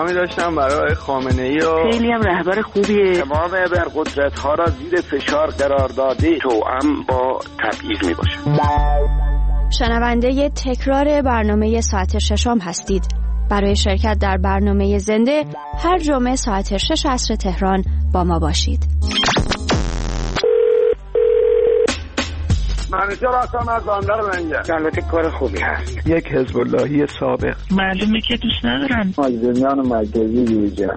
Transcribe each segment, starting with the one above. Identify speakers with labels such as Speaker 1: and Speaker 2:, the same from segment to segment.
Speaker 1: پیامی داشتم برای خامنه‌ای و
Speaker 2: خیلی هم رهبر خوبیه.
Speaker 3: تمام ابرقدرت‌ها را زیر فشار قرار داده توأم با تبعیض میباشه.
Speaker 4: شنونده تکرار برنامه ساعت ششم هستید. برای شرکت در برنامه زنده هر جمعه ساعت 6 عصر تهران با ما باشید.
Speaker 3: منوچهر هستم از بندر منجر. البته کار خوبی هست.
Speaker 1: یک حزب اللهی سابق.
Speaker 2: معلومه که دوست ندارن.
Speaker 3: مازدیان مرکزی یوجه.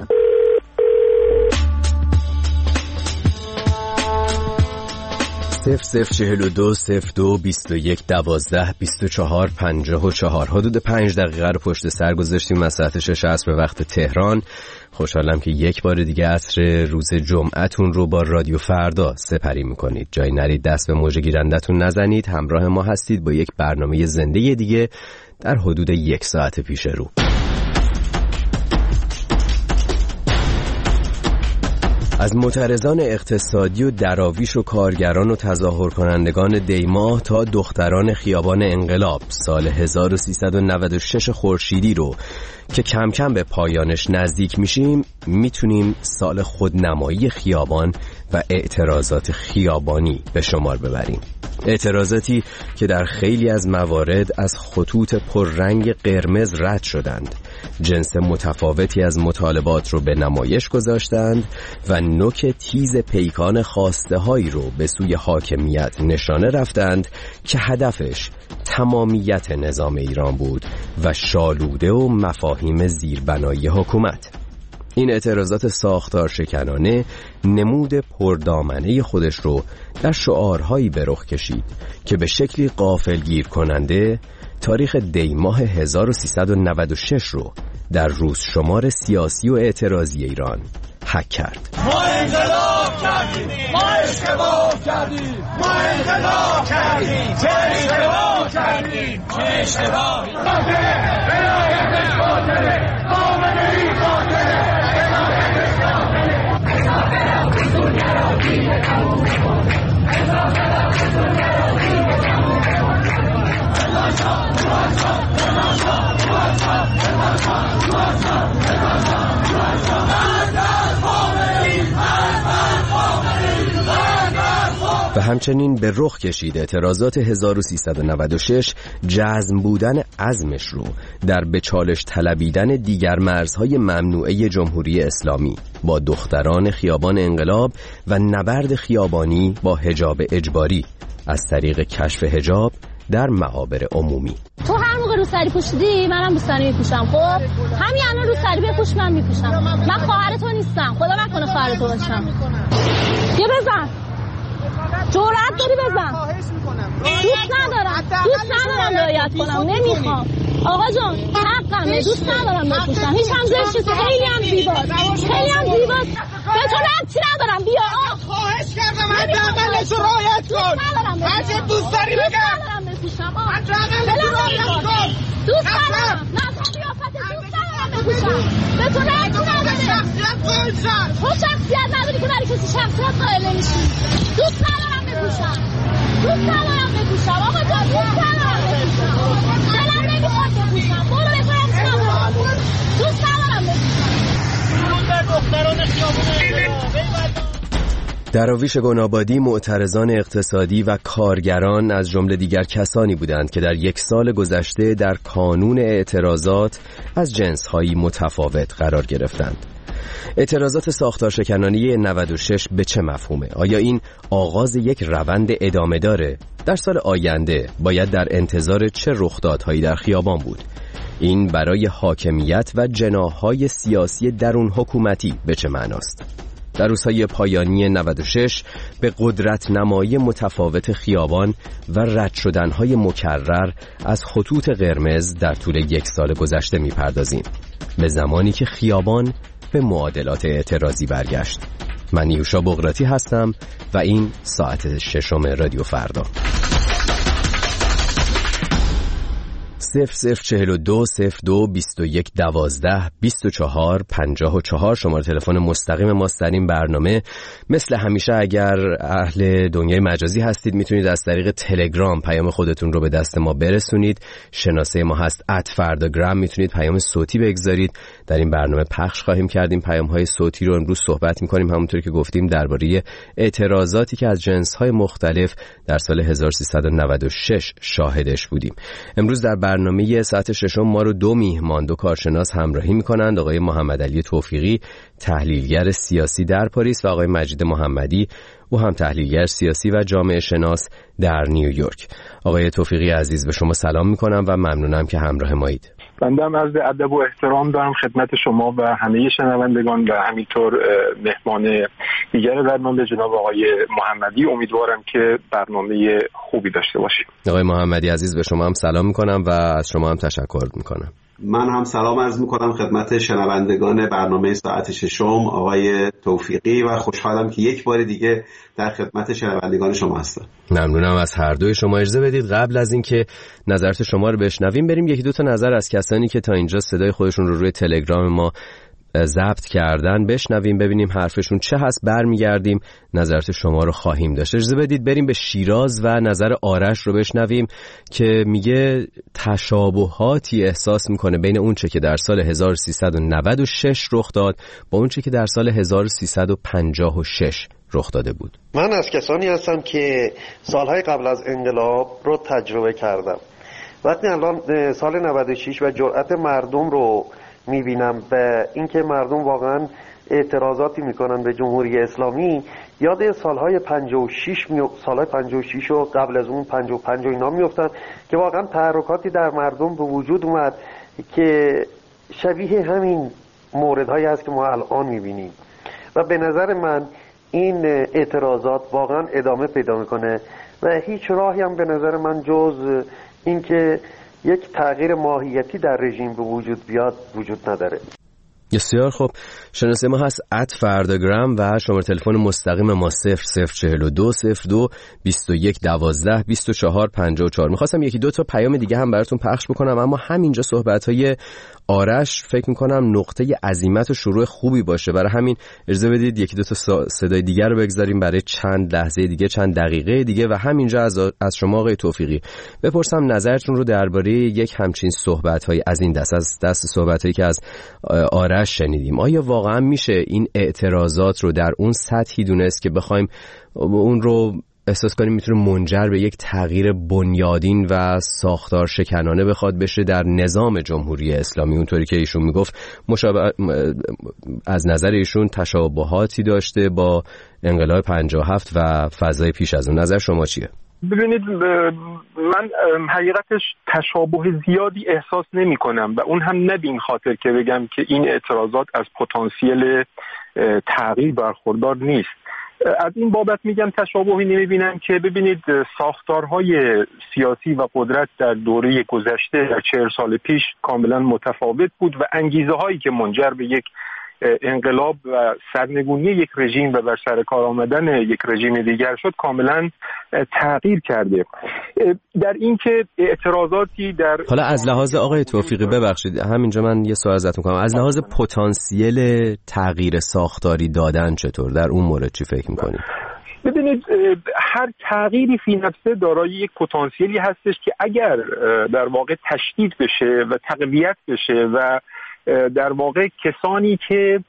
Speaker 5: صفر 42 02 21 12 24 54 حدود 5 دقیقه رو پشت سر گذاشتیم از ساعت 6 عصر به وقت تهران. خوشحالم که یک بار دیگه عصر روز جمعتون رو با رادیو فردا سپری میکنید. جایی نرید دست به موج گیرندتون نزنید. همراه ما هستید با یک برنامه زنده دیگه در حدود 1 ساعت پیش رو. از معترضان اقتصادی و دراویش و کارگران و تظاهر کنندگان دیماه تا دختران خیابان انقلاب سال 1396 خورشیدی رو که کم کم به پایانش نزدیک میشیم میتونیم سال خودنمایی خیابان و اعتراضات خیابانی به شمار ببریم. اعتراضاتی که در خیلی از موارد از خطوط پررنگ قرمز رد شدند، جنس متفاوتی از مطالبات رو به نمایش گذاشتند و نوک تیز پیکان خواسته هایی رو به سوی حاکمیت نشانه رفتند که هدفش تمامیت نظام ایران بود و شالوده و مفاهیم زیربنایی حکومت. این اعتراضات ساختار شکنانه نمود پردامنه خودش رو در شعارهایی به رخ کشید که به شکلی غافلگیر کننده تاریخ دیماه 1396 رو در روز شمار سیاسی و اعتراضی ایران حک کرد.
Speaker 6: ما انقلاب کردیم، ما اشتباه کردیم، ما انقلاب کردیم، چه اشتباه کردیم، چه اشتباهی. ولایتش باطله، خامنه‌ای قاتله، ولایتش باطله.
Speaker 5: و همچنین به رخ کشید اعتراضات 1396 جزم بودن عزمش رو در به چالش طلبیدن دیگر مرزهای ممنوعه جمهوری اسلامی با دختران خیابان انقلاب و نبرد خیابانی با حجاب اجباری از طریق کشف حجاب در معابر عمومی.
Speaker 7: تو هر موقع روسری پوشیدی منم روسری میپوشم. خب همین الان روسری بپوش من میپوشم. من خواهر تو نیستم، خدا نکنه خواهر تو باشم. یه بزن، جرأت داری بزن. دوست ندارم رعایت کنم، نمیخوام. آقا جان حقمه، دوست ندارم بپوشم. هیچ هم زشت، خیلی هم زیباست، خیلی هم زیباست. به تو ربطی ندارم، بیا.
Speaker 6: خواهش کردم حداقلش رو رعایت کن. هرچه دوست داری بگم. حداقلش رو رعایت کن.
Speaker 7: دوست ندارم. نه تو قیافت دوست ندارم بپوشم. به تو ربطی نداره. تو شخصیت نداری که برای کسی شخصیت قائل نمیشی. دوست ندارم بپوشم. آقا جان دوست ندارم بپوشم. دلم نمیخواد بپوشم. برو به تو ربطی ندارم. دوست ندارم بپوشم.
Speaker 5: دراویش گنابادی معترضان اقتصادی و کارگران از جمله دیگر کسانی بودند که در 1 سال گذشته در کانون اعتراضات از جنس‌هایی متفاوت قرار گرفتند. اعتراضات ساختار شکنانه 96 به چه مفهومه؟ آیا این آغاز یک روند ادامه داره؟ در سال آینده باید در انتظار چه رخدادهایی در خیابان بود؟ این برای حاکمیت و جناح‌های سیاسی درون حکومتی به چه معناست؟ در روزهای پایانی 96 به قدرت نمایی متفاوت خیابان و رد شدنهای مکرر از خطوط قرمز در طول 1 سال گذشته میپردازیم، به زمانی که خیابان به معادلات اعتراضی برگشت. من نیوشا بغراتی هستم و این ساعت 6 رادیو فردا. 0042 02 21 12 24 54 شماره تلفن مستقیم ماست در این برنامه. مثل همیشه اگر اهل دنیای مجازی هستید میتونید از طریق تلگرام پیام خودتون رو به دست ما برسونید. شناسه ما هست @فرداگرام، میتونید پیام صوتی بگذارید. در این برنامه پخش خواهیم کردیم پیام‌های صوتی رو. امروز صحبت می‌کنیم همونطور که گفتیم درباره اعتراضاتی که از جنس‌های مختلف در سال 1396 شاهدش بودیم. امروز در برنامه ساعت ششم ما رو دو میهمان، دو کارشناس همراهی می‌کنند. آقای محمد علی توفیقی، تحلیلگر سیاسی در پاریس، و آقای مجید محمدی، او هم تحلیلگر سیاسی و جامعه شناس در نیویورک. آقای توفیقی عزیز، به شما سلام می‌کنم و ممنونم که همراه مایید.
Speaker 1: بنده هم عرض ادب و احترام دارم خدمت شما و همه شنوندگان و همینطور مهمان دیگر برنامه جناب آقای محمدی. امیدوارم که برنامه خوبی داشته باشیم.
Speaker 5: آقای محمدی عزیز، به شما هم سلام میکنم و از شما هم تشکر میکنم.
Speaker 8: من هم سلام عرض میکنم خدمت شنوندگان برنامه ساعت ششم آقای توفیقی و خوشحالم که یک بار دیگه در خدمت شنوندگان شما هستم.
Speaker 5: ممنونم از هر دوی شما. اجازه بدید قبل از اینکه نظرات شما رو بشنویم بریم یکی دو تا نظر از کسانی که تا اینجا صدای خودشون رو روی تلگرام ما ضبط کردن بشنویم، ببینیم حرفشون چه هست. برمیگردیم نظرات شما رو خواهیم داشت. اجازه بدید بریم به شیراز و نظر آرش رو بشنویم که میگه تشابهاتی احساس میکنه بین اون چه که در سال 1396 رخ داد با اون چه که در سال 1356 رخ داده بود.
Speaker 9: من از کسانی هستم که سالهای قبل از انقلاب رو تجربه کردم. وقتی الان سال 96 و جرأت مردم رو میبینم و اینکه مردم واقعا اعتراضاتی میکنن به جمهوری اسلامی، یاد سالهای 56 و قبل از اون 55 و اینا میفتن که واقعا تحرکاتی در مردم به وجود اومد که شبیه همین موردهایی هست که ما الان میبینیم و به نظر من این اعتراضات واقعا ادامه پیدا میکنه و هیچ راهی هم به نظر من جز اینکه یک تغییر ماهیتی در رژیم به وجود بیاد وجود نداره.
Speaker 5: بسیار خوب. شناسه ما هست @فرداگرام و شماره تلفن مستقیم ما 0042 02 21 12 24 54. میخواستم یکی دو تا پیام دیگه هم براتون پخش بکنم، اما همینجا صحبت‌های آرش فکر میکنم نقطه عزیمت و شروع خوبی باشه. برای همین اجازه بدید یکی دو تا صدای دیگر رو بگذاریم برای چند لحظه دیگه، چند دقیقه دیگه، و همینجا از شما آقای توفیقی بپرسم نظرتون رو درباره یک همچین صحبت‌های از این دست، از دست صحبت‌هایی که از آرش شنیدیم. آیا واقعا میشه این اعتراضات رو در اون سطحی دونست که بخوایم اون رو احساس کنیم میتونه منجر به یک تغییر بنیادین و ساختار شکنانه بخواد بشه در نظام جمهوری اسلامی، اونطوری که ایشون میگفت از نظر ایشون تشابهاتی داشته با انقلاب 57 و فضای پیش از اون؟ نظر شما چیه؟
Speaker 1: ببینید، من حقیقتش تشابه زیادی احساس نمی کنم و اون هم نه به این خاطر که بگم که این اعتراضات از پتانسیل تغییر برخوردار نیست. از این بابت میگم تشابهی نمیبینم که ببینید ساختارهای سیاسی و قدرت در دوره گذشته در 40 سال پیش کاملا متفاوت بود و انگیزه هایی که منجر به یک انقلاب و سرنگونی یک رژیم و بر سر کار آمدن یک رژیم دیگر شد کاملا تغییر کرده. در این که اعتراضاتی در
Speaker 5: حالا از لحاظ آقای توفیقی، ببخشید همینجا من یه سوال ازتون کنم، از لحاظ پتانسیل تغییر ساختاری دادن چطور در اون مورد چی فکر میکنید؟
Speaker 1: ببینید، هر تغییری فی نفسه دارای یک پتانسیلی هستش که اگر در واقع تشدید بشه و تقویت بشه و در واقع کسانی که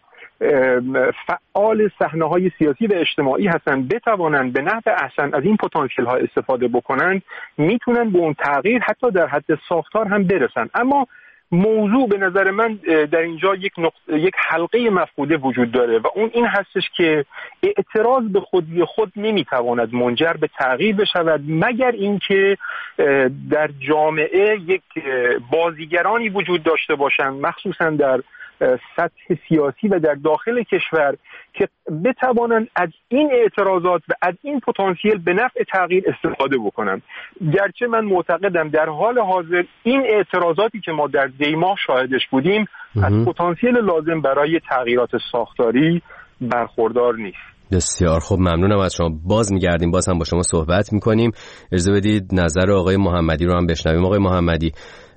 Speaker 1: فعال صحنه‌های سیاسی و اجتماعی هستن بتوانند به نحو احسن از این پتانسیل ها استفاده بکنند، میتونن به اون تغییر حتی در حد ساختار هم برسن. اما موضوع به نظر من در اینجا یک حلقه مفقوده وجود داره و اون این هستش که اعتراض به خودی خود نمیتواند منجر به تغییر بشود مگر اینکه در جامعه یک بازیگرانی وجود داشته باشند، مخصوصا در سطح سیاسی و در داخل کشور، که بتوانند از این اعتراضات و از این پتانسیل به نفع تغییر استفاده بکنند. گرچه من معتقدم در حال حاضر این اعتراضاتی که ما در دیما شاهدش بودیم از پتانسیل لازم برای تغییرات ساختاری برخوردار نیست.
Speaker 5: بسیار خوب، ممنونم از شما. باز میگردیم، باز هم با شما صحبت میکنیم. اجازه بدید نظر آقای محمدی رو هم بشنویم. آقای محمدی،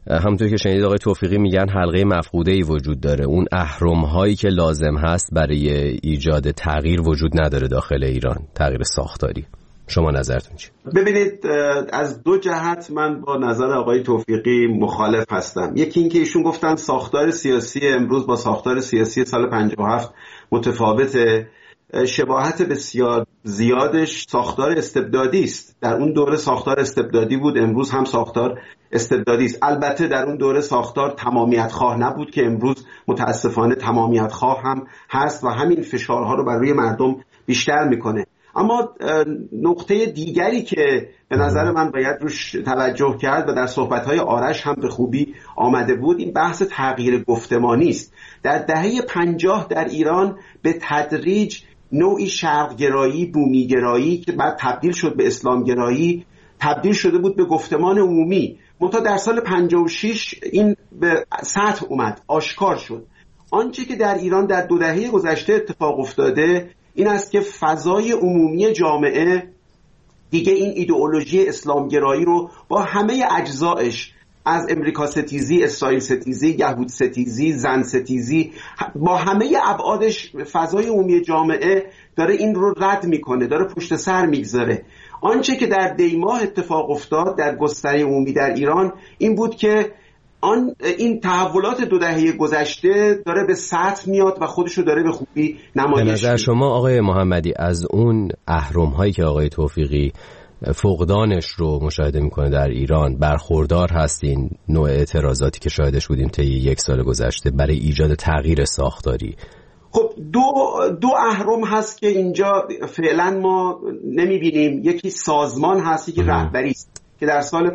Speaker 5: همونطور که شنیدید آقای توفیقی میگن حلقه مفقوده‌ای وجود داره، اون اهرم‌هایی که لازم هست برای ایجاد تغییر وجود نداره داخل ایران، تغییر ساختاری. شما نظرتون چیه؟
Speaker 8: ببینید از دو جهت من با نظر آقای توفیقی مخالف هستم. یکی این که ایشون گفتن ساختار سیاسی امروز با ساختار سیاسی سال 57 متفاوته. شباهت بسیار زیادش ساختار استبدادی است. در اون دوره ساختار استبدادی بود، امروز هم ساختار استبدادی است. البته در اون دوره ساختار تمامیت خواه نبود که امروز متاسفانه تمامیت خواه هم هست و همین فشارها رو بر روی مردم بیشتر میکنه. اما نقطه دیگری که به نظر من باید روش توجه کرد و در صحبت‌های آرش هم به خوبی آمده بود، این بحث تغییر گفتمانی است. در دهه 50 در ایران به تدریج نوعی شرقگرایی، بومیگرایی که بعد تبدیل شد به اسلامگرایی، تبدیل شده بود به گفتمان عمومی. منتها در سال 56 این به سطح اومد، آشکار شد. آنچه که در ایران در 2 دهه گذشته اتفاق افتاده این است که فضای عمومی جامعه دیگه این ایدئولوژی اسلامگرایی رو با همه اجزایش، از امریکا ستیزی، اسرائیل ستیزی، یهود ستیزی، زن ستیزی، با همه ابعادش فضای عمومی جامعه داره این رو رد میکنه، داره پشت سر میگذاره. آنچه که در دیماه اتفاق افتاد در گستره عمومی در ایران این بود که این تحولات 2 دهه گذشته داره به سطح میاد و خودشو داره به خوبی نمایش.
Speaker 5: به نظر شما آقای محمدی از اون اهرم‌هایی که آقای توفیقی فقدانش رو مشاهده میکنه در ایران برخوردار هستین نوع اعتراضاتی که شاهدش بودیم طی 1 سال گذشته برای ایجاد تغییر ساختاری؟
Speaker 8: خب دو اهرم هست که اینجا فعلا ما نمیبینیم. یکی سازمان هستی که رهبری است که در سال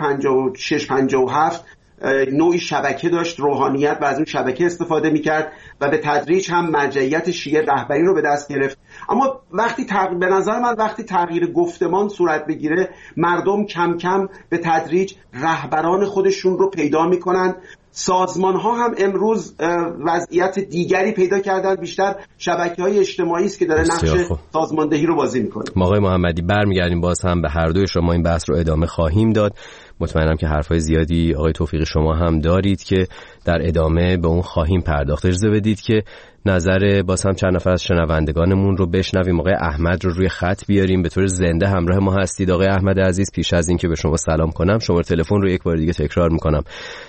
Speaker 8: 56-57 نوعی شبکه داشت، روحانیت و از اون شبکه استفاده میکرد و به تدریج هم مرجعیت شیعه رهبری رو به دست گرفت. اما به نظر من وقتی تغییر گفتمان صورت بگیره مردم کم کم به تدریج رهبران خودشون رو پیدا میکنن. سازمان ها هم امروز وضعیت دیگری پیدا کردن، بیشتر شبکه‌های اجتماعی است که داره نقش سازماندهی رو بازی میکنه.
Speaker 5: آقای محمدی برمیگردیم باز هم به هر دوی شما، این بحث رو ادامه خواهیم داد. مطمئنم که حرفای زیادی آقای توفیقی شما هم دارید که در ادامه به اون خواهیم پرداخت. اجازه بدید که نظر باز هم چند نفر از شنوندگانمون رو بشنویم. آقای احمد رو روی خط بیاریم، به طور زنده همراه ما هستید. آقای احمد عزیز، پیش از این که به شما سلام کنم شماره تلفن رو یک بار دیگه تکرار میکنم: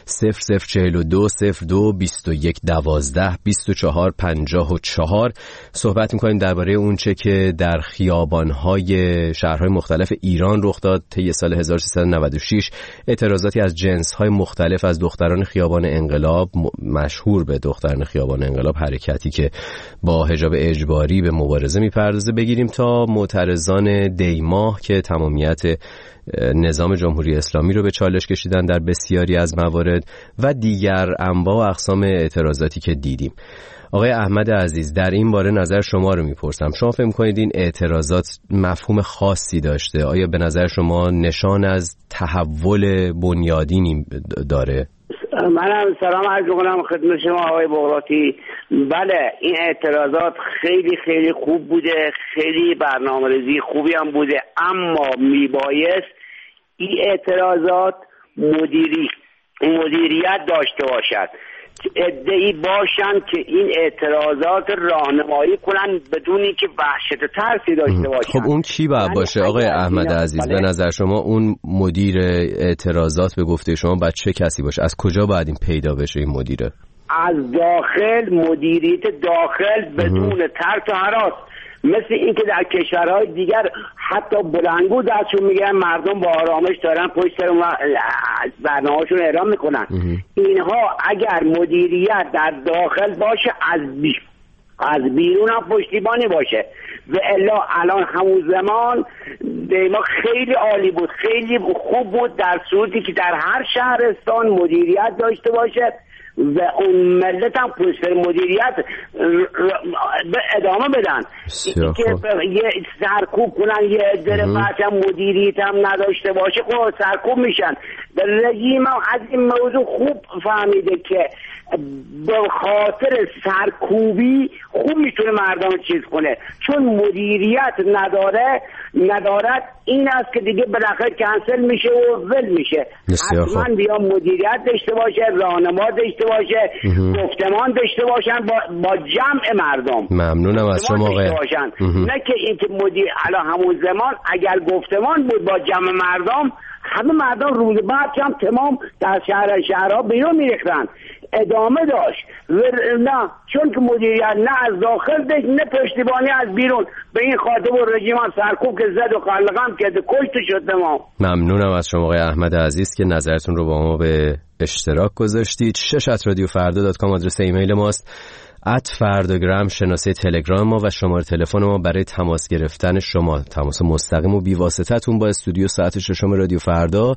Speaker 5: 0042 02 21 12 24 54. صحبت میکنیم درباره اون چه که در خیابان‌های شهرهای مختلف ایران رخ داد طی سال 1396. اعتراضاتی از جنس‌های مختلف از دختران خیابان انقلاب، مشهور به دختران خیابان انقلاب، حرکتی که با حجاب اجباری به مبارزه میپردازه، بگیریم تا معترضان دیماه که تمامیت نظام جمهوری اسلامی رو به چالش کشیدن در بسیاری از موارد و دیگر انواع و اقسام اعتراضاتی که دیدیم. آقای احمد عزیز، در این باره نظر شما رو میپرسم. شما فکر می‌کنید این اعتراضات مفهوم خاصی داشته؟ آیا به نظر شما نشان از تحول بنیادینی داره؟
Speaker 3: منم سلام عرض می‌کنم خدمت شما آقای بغراتی. بله، این اعتراضات خیلی خیلی خوب بوده، خیلی برنامه‌ریزی خوبی هم بوده، اما میبایست این اعتراضات مدیریت داشته باشد. ادعی باشن که این اعتراضات راهنمایی کنن بدون اینکه وحشت و ترسی داشته باشن.
Speaker 5: خب اون کی باید باشه آقای احمد عزیز؟ به نظر شما اون مدیر اعتراضات به گفته شما باید چه کسی باشه؟ از کجا باید این پیدا بشه این مدیره؟
Speaker 3: از داخل، مدیریت داخل بدون ترس و هراس، مثل اینکه در کشورهای دیگر حتی بلندگو دستشون میگیرن، مردم با آرامش دارن پشت سر برنامه‌شون اعلام میکنن. اینها اگر مدیریت در داخل باشه، از بیرون هم پشتیبانی باشه. و الا الان همون زمان ما خیلی عالی بود، خیلی خوب بود، در صورتی که در هر شهرستان مدیریت داشته باشه و اون ملت هم پشت مدیریت ادامه بدن. که یه سرکوب کنن، یه درفت هم مدیریت هم نداشته باشه، خب سرکوب میشن. رژیم هم از این موضوع خوب فهمیده که به خاطر سرکوبی خوب میتونه مردم چیز کنه، چون مدیریت ندارد این است که دیگه بالاخره کنسل میشه و ول میشه. حتما بیا مدیریت داشته باشه، راهنما داشته باشه، گفتمان داشته باشن با جمع مردم.
Speaker 5: ممنونم از شما آقای.
Speaker 3: نه که اینکه الان همون زمان اگر گفتمان بود با جمع مردم، همه مردم روز بعد هم تمام در شهرها بیرون میریختن، ادامه داشت. نه، چون که مدیریت نه از داخل داشت نه پشتیبانی از بیرون، به این خاطر و رژیم هم سرکوب که زد و قلقم که کشت شد تمام.
Speaker 5: ممنونم از شما آقای احمد عزیز که نظرتون رو با ما به اشتراک گذاشتید. 6@radiofarda.com آدرس ایمیل ماست. @فرداگرام شناسه تلگرام ما و شماره تلفن ما برای تماس گرفتن شما، تماس مستقیم و بی واسطه تون با استودیو ساعت ششم رادیو فردا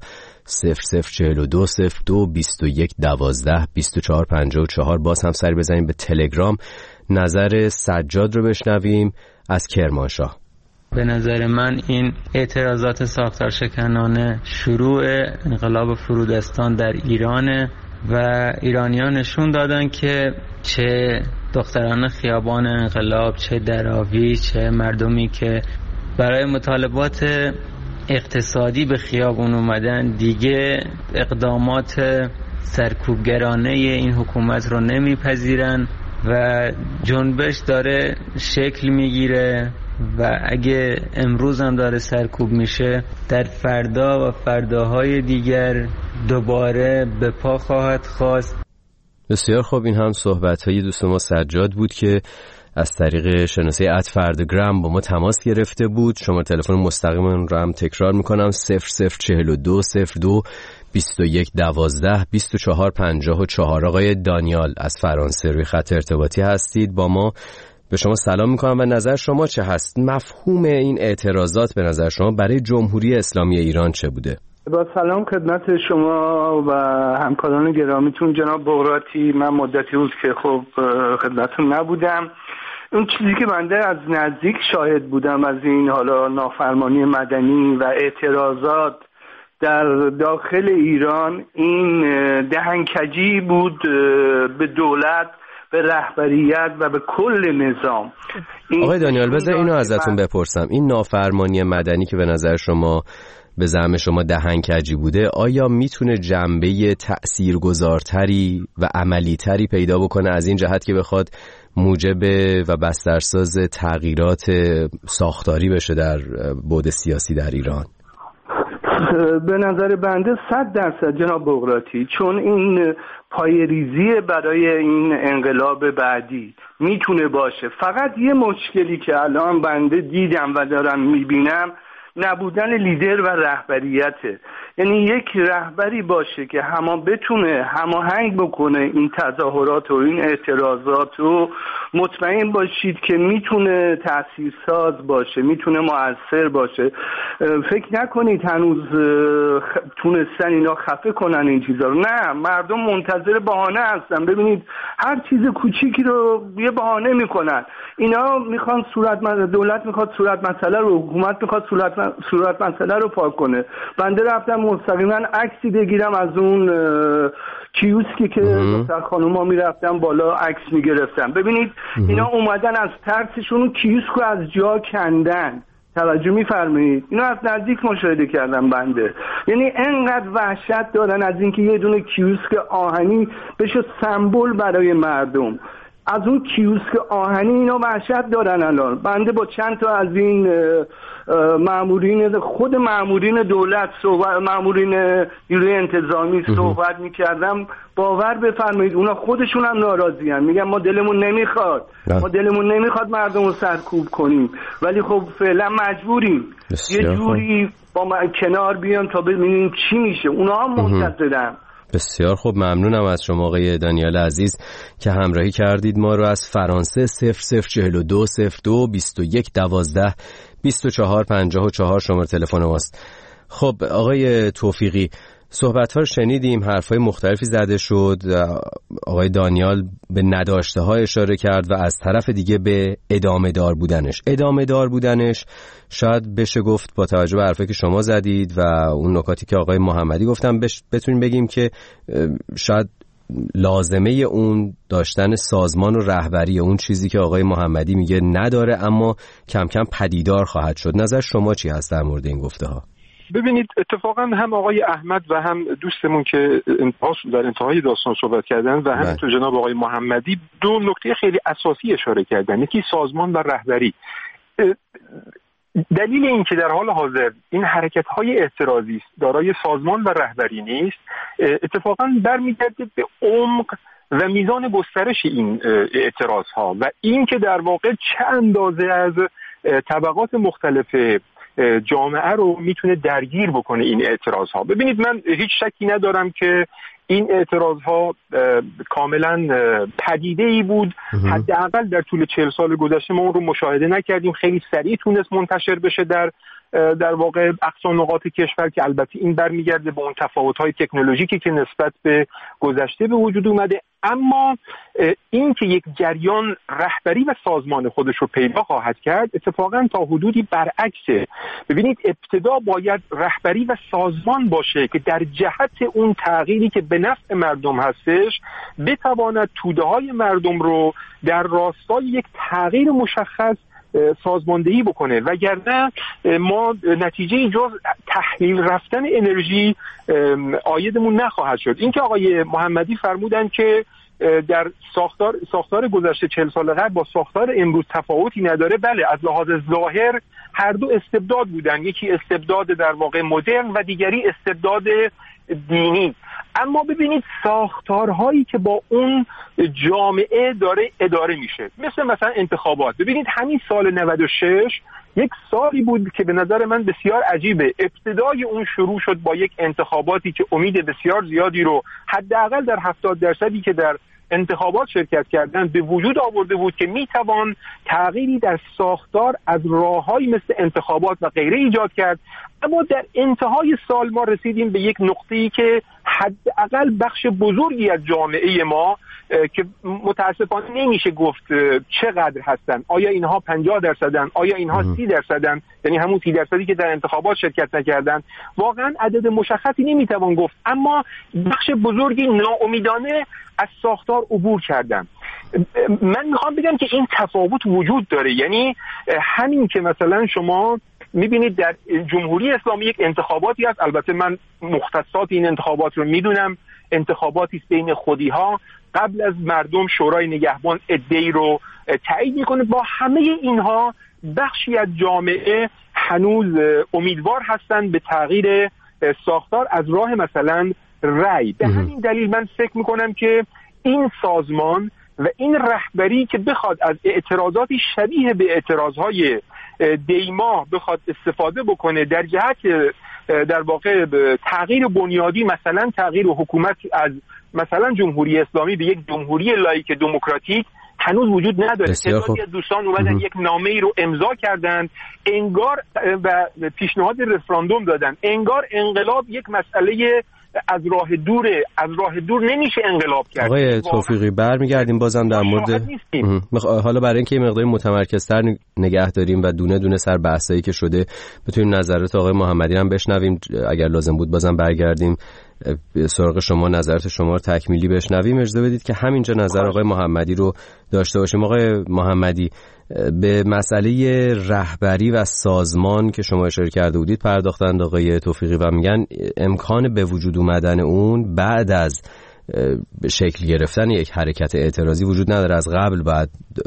Speaker 5: 0042 02 21 12 24 54. باز هم سری بزنیم به تلگرام. نظر سجاد رو بشنویم از کرمانشاه.
Speaker 10: به نظر من این اعتراضات ساختار شکنانه شروع انقلاب فرودستان در ایرانه و ایرانیان نشون دادن که چه دختران خیابان انقلاب، چه دراویش، چه مردمی که برای مطالبات اقتصادی به خیابون اومدن دیگه اقدامات سرکوبگرانه این حکومت رو نمیپذیرن و جنبش داره شکل میگیره و اگه امروز هم داره سرکوب میشه، در فردا و فرداهای دیگر دوباره به پا خواهد خواست.
Speaker 5: بسیار خوب، این هم صحبت‌های دوست ما سجاد بود که از طریق شناسه @فرداگرام با ما تماس گرفته بود. شما تلفن مستقیم رو هم تکرار میکنم 0042 02 21 12 24 54. آقای دانیال از فرانسه روی خط ارتباطی هستید با ما. به شما سلام میکنم و نظر شما چه هست؟ مفهوم این اعتراضات به نظر شما برای جمهوری اسلامی ایران چه بوده؟
Speaker 11: با سلام خدمت شما و همکاران گرامیتون جناب بغراتی. من مدتی بود که خب خدمتتون نبودم. اون چیزی که بنده از نزدیک شاهد بودم از این حالا نافرمانی مدنی و اعتراضات در داخل ایران، این دهنکجی بود به دولت، به رهبریت و به کل نظام.
Speaker 5: آقای دانیال بذار اینو ازتون بپرسم، این نافرمانی مدنی که به نظر شما به زعم شما دهنکجی بوده، آیا میتونه جنبه تأثیرگذارتری و عملیتری پیدا بکنه از این جهت که بخواد موجب و بسترساز تغییرات ساختاری بشه در بعد سیاسی در ایران؟
Speaker 11: به نظر بنده 100% جناب بغراتی، چون این پایه‌ریزی برای این انقلاب بعدی میتونه باشه. فقط یه مشکلی که الان بنده دیدم و دارم میبینم نبودن لیدر و رهبریته. یعنی یک رهبری باشه که بتونه هماهنگ بکنه این تظاهرات و این اعتراضات و مطمئن باشید که میتونه تأثیرساز باشه، میتونه مؤثر باشه. فکر نکنید هنوز تونستن اینا خفه کنن این چیزا رو. نه، مردم منتظر بهانه هستن. ببینید هر چیز کوچیکی رو یه بهانه میکنن. اینا میخوان دولت میخواد صورت مسئله رو، حکومت میخواد صورت مسئله رو پاک کنه. بنده رفتم مستقیما عکسی بگیرم از اون کیوسکی که دختر خانوما میرفتن بالا عکس میگرفتن. ببینید اینا اومدن از ترسشون اون کیوسکو از جا کندن. توجه میفرمایید؟ اینا از نزدیک مشاهده کردم بنده. یعنی انقدر وحشت دارن از اینکه یه دونه کیوسک آهنی بشه سمبل برای مردم. از اون کیوسک آهنی اینا وحشت دارن. الان بنده با چند تا از این مامورین دولت، مامورین نیروی انتظامی صحبت میکردم. باور بفرمایید اونا خودشون هم ناراضی ان، میگن ما دلمون نمیخواد مردم رو سرکوب کنیم، ولی خب فعلا مجبوریم یه جوری با کنار بیان تا ببینیم چی میشه. اونا هم منتظرن.
Speaker 5: بسیار خوب، ممنونم از شما آقای دانیال عزیز که همراهی کردید ما رو از فرانسه. 0042 02 21 12 24 54 شماره تلفن ماست. خب آقای توفیقی، صحبت‌ها رو شنیدیم، حرفای مختلفی زده شد. آقای دانیال به نداشته ها اشاره کرد و از طرف دیگه به ادامه دار بودنش شاید بشه گفت با توجه به حرفی که شما زدید و اون نکاتی که آقای محمدی گفتم بتونیم بگیم که شاید لازمه اون داشتن سازمان و رهبری، اون چیزی که آقای محمدی میگه نداره اما کم کم پدیدار خواهد شد. نظر شما چی هست در مورد این گفته ها؟
Speaker 1: ببینید اتفاقا هم آقای احمد و هم دوستمون که در انتهای داستان صحبت کردن و هم تو جناب آقای محمدی دو نکته خیلی اساسی اشاره کردن. یکی سازمان و رهبری. دلیل این که در حال حاضر این حرکت‌های اعتراضی دارای سازمان و رهبری نیست اتفاقا برمیگرده به عمق و میزان گسترش این اعتراض‌ها و این که در واقع چه اندازه از طبقات مختلف جامعه رو میتونه درگیر بکنه این اعتراض‌ها. ببینید من هیچ شکی ندارم که این اعتراض‌ها کاملا پدیده‌ای بود. حداقل در طول 40 سال گذشته ما اون رو مشاهده نکردیم. خیلی سریع تونست منتشر بشه در واقع اقصا نقاط کشور که البته این برمیگرده به اون تفاوت‌های تکنولوژیکی که نسبت به گذشته به وجود اومده. اما این که یک جریان رهبری و سازمان خودش رو پیدا خواهد کرد اتفاقا تا حدودی برعکسه. ببینید ابتدا باید رهبری و سازمان باشه که در جهت اون تغییری که به نفع مردم هستش بتواند توده‌های مردم رو در راستای یک تغییر مشخص سازماندهی بکنه، وگرنه ما نتیجه جز تحلیل رفتن انرژی عایدمون نخواهد شد. این که آقای محمدی فرمودن که در ساختار گذشته 40 سال قبل با ساختار امروز تفاوتی نداره، بله از لحاظ ظاهر هر دو استبداد بودن، یکی استبداد در واقع مدرن و دیگری استبداد دینی. اما ببینید ساختارهایی که با اون جامعه داره اداره میشه مثلا انتخابات. ببینید همین سال 96 یک سالی بود که به نظر من بسیار عجیبه. ابتدای اون شروع شد با یک انتخاباتی که امید بسیار زیادی رو حداقل در 70% که در انتخابات شرکت کردن به وجود آورده بود که میتوان تغییری در ساختار از راههایی مثل انتخابات و غیره ایجاد کرد. اما در انتهای سال ما رسیدیم به یک نقطه‌ای که حداقل بخش بزرگی از جامعه ما که متاسفانه نمیشه گفت چقدر هستن، آیا اینها 50%، آیا اینها 30%، یعنی همون 30% که در انتخابات شرکت نکردن، واقعا عدد مشخصی نمیتوان گفت، اما بخش بزرگی ناامیدانه از ساختار عبور کردن. من میخوام بگم که این تفاوت وجود داره. یعنی همین که مثلا شما میبینید در جمهوری اسلامی یک انتخاباتی هست، البته من مختصات این انتخابات رو میدونم، انتخاباتی است بین خودی‌ها، قبل از مردم شورای نگهبان عده‌ای رو تایید میکنه. با همه اینها بخشی از جامعه هنوز امیدوار هستند به تغییر ساختار از راه مثلا رأی. به همین دلیل من فکر میکنم که این سازمان و این رهبری که بخواد از اعتراضاتی شبیه به اعتراضهای دیما بخواد استفاده بکنه در جهت در واقع تغییر بنیادی، مثلا تغییر حکومت از مثلا جمهوری اسلامی به یک جمهوری لاییک دموکراتیک، هنوز وجود نداره. تعدادی از دوستان اومدن یک نامه‌ای رو امضا کردند انگار و پیشنهاد رفراندوم دادن، انگار انقلاب یک مسئله از راه دور نمیشه انقلاب کرد.
Speaker 5: آقای توفیقی برمیگردیم بازم در مورد حالا برای اینکه یه مقداری متمرکزتر نگه داریم و دونه دونه سر بحثایی که شده بتونیم نظرات آقای محمدی هم بشنویم، اگر لازم بود بازم برگردیم سراغ شما، نظرات شما رو تکمیلی بشنویم. اجازه بدید که همینجا نظر آقای محمدی رو داشته باشیم. آقای محمدی، به مسئله رهبری و سازمان که شما اشاره کرده بودید پرداختند آقای توفیقی و میگن امکان به وجود اومدن اون بعد از شکل گرفتن یک حرکت اعتراضی وجود نداره، از قبل باید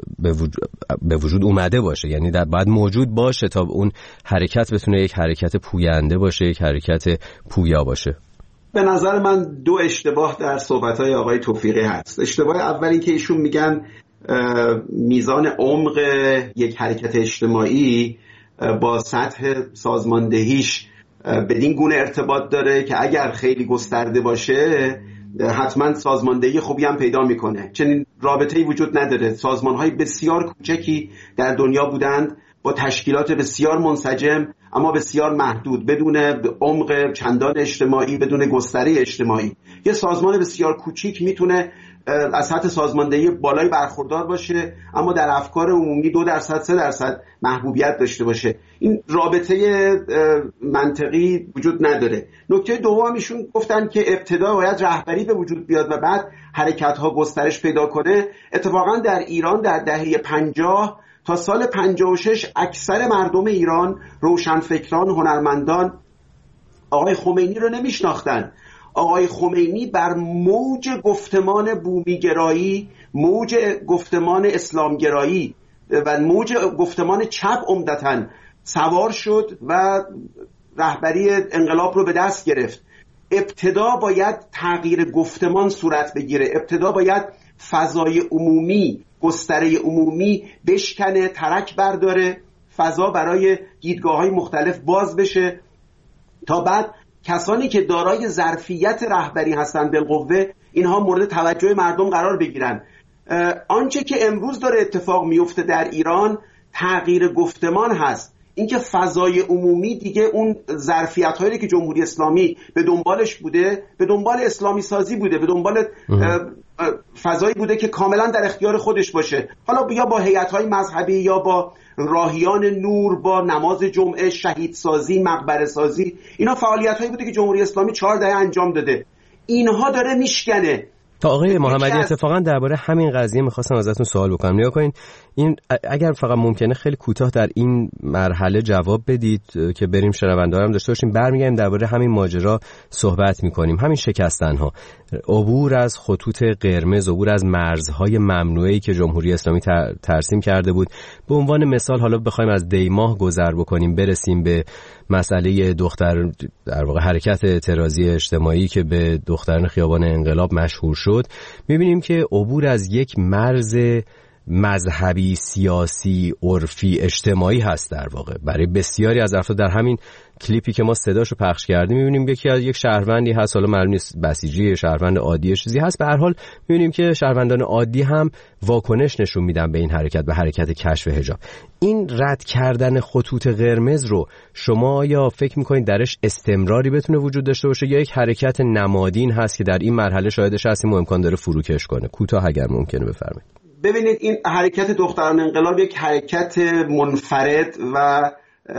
Speaker 5: به وجود اومده باشه، یعنی باید موجود باشه تا اون حرکت بتونه یک حرکت پوینده باشه، یک حرکت پویا باشه.
Speaker 8: به نظر من دو اشتباه در صحبت‌های آقای توفیقی هست. اشتباه اول این که ایشون میگن میزان عمق یک حرکت اجتماعی با سطح سازماندهیش بدین گونه ارتباط داره که اگر خیلی گسترده باشه حتما سازماندهی خوبی هم پیدا میکنه. چنین رابطه‌ای وجود نداره. سازمان‌های بسیار کوچکی در دنیا بودند با تشکیلات بسیار منسجم اما بسیار محدود، بدون عمق چندان اجتماعی، بدون گستره اجتماعی. یه سازمان بسیار کوچیک میتونه از سطح سازماندهی بالای برخوردار باشه اما در افکار عمومی 2% 3% محبوبیت داشته باشه. این رابطه منطقی وجود نداره. نکته دوم ایشون گفتن که ابتدا باید رهبری به وجود بیاد و بعد حرکت‌ها گسترش پیدا کنه. اتفاقا در ایران در دهه 50 تا سال 56 اکثر مردم ایران، روشنفکران، هنرمندان آقای خمینی رو نمیشناختن. آقای خمینی بر موج گفتمان بومیگرایی، موج گفتمان اسلامگرایی و موج گفتمان چپ عمدتاً سوار شد و رهبری انقلاب رو به دست گرفت. ابتدا باید تغییر گفتمان صورت بگیره، ابتدا باید فضای عمومی، گستره عمومی بشکنه، ترک برداره، فضا برای دیدگاه‌های مختلف باز بشه تا بعد کسانی که دارای ظرفیت رهبری هستند بالقوه اینها مورد توجه مردم قرار بگیرن. آنچه که امروز داره اتفاق میفته در ایران تغییر گفتمان هست. اینکه فضای عمومی دیگه اون ظرفیت‌هایی که جمهوری اسلامی به دنبالش بوده، به دنبال اسلامی سازی بوده، به دنبال فضایی بوده که کاملا در اختیار خودش باشه، حالا یا با هیئت‌های مذهبی یا با راهیان نور، با نماز جمعه، شهید سازی، مقبره سازی، اینا فعالیت‌هایی بوده که جمهوری اسلامی 4 دهه انجام داده. اینها داره میشکنه.
Speaker 5: تا آقای محمدی اتفاقا درباره همین قضیه می‌خواستم ازتون سوال بکنم. نگاه کنین، این اگر فقط ممکنه خیلی کوتاه در این مرحله جواب بدید که بریم شنونده هم داشته باشیم، برمیگردیم درباره همین ماجرا صحبت می‌کنیم. همین شکستن‌ها، عبور از خطوط قرمز، عبور از مرزهای ممنوعه‌ای که جمهوری اسلامی ترسیم کرده بود. به عنوان مثال حالا بخوایم از دیماه گذر بکنیم برسیم به مسئله دختر، در واقع حرکت اعتراضی اجتماعی که به دختران خیابان انقلاب مشهور شد، می‌بینیم که عبور از یک مرز مذهبی، سیاسی، عرفی، اجتماعی هست در واقع برای بسیاری از افراد. در همین کلیپی که ما صداشو پخش کردیم می‌بینیم یک شهروندی هست، حالا معلوم نیست بسیجی، شهروند عادی چیزی هست، به هر حال می‌بینیم که شهروندان عادی هم واکنش نشون میدن به این حرکت، به حرکت کشف حجاب. این رد کردن خطوط قرمز رو شما یا فکر می‌کنید درش استمراری بتونه وجود داشته باشه یا یک حرکت نمادین هست که در این مرحله شاهدش هستیم و امکان داره فروکش کنه؟ کوتاه اگر ممکنه بفرمایید.
Speaker 8: ببینید، این حرکت دختران انقلاب یک حرکت منفرد و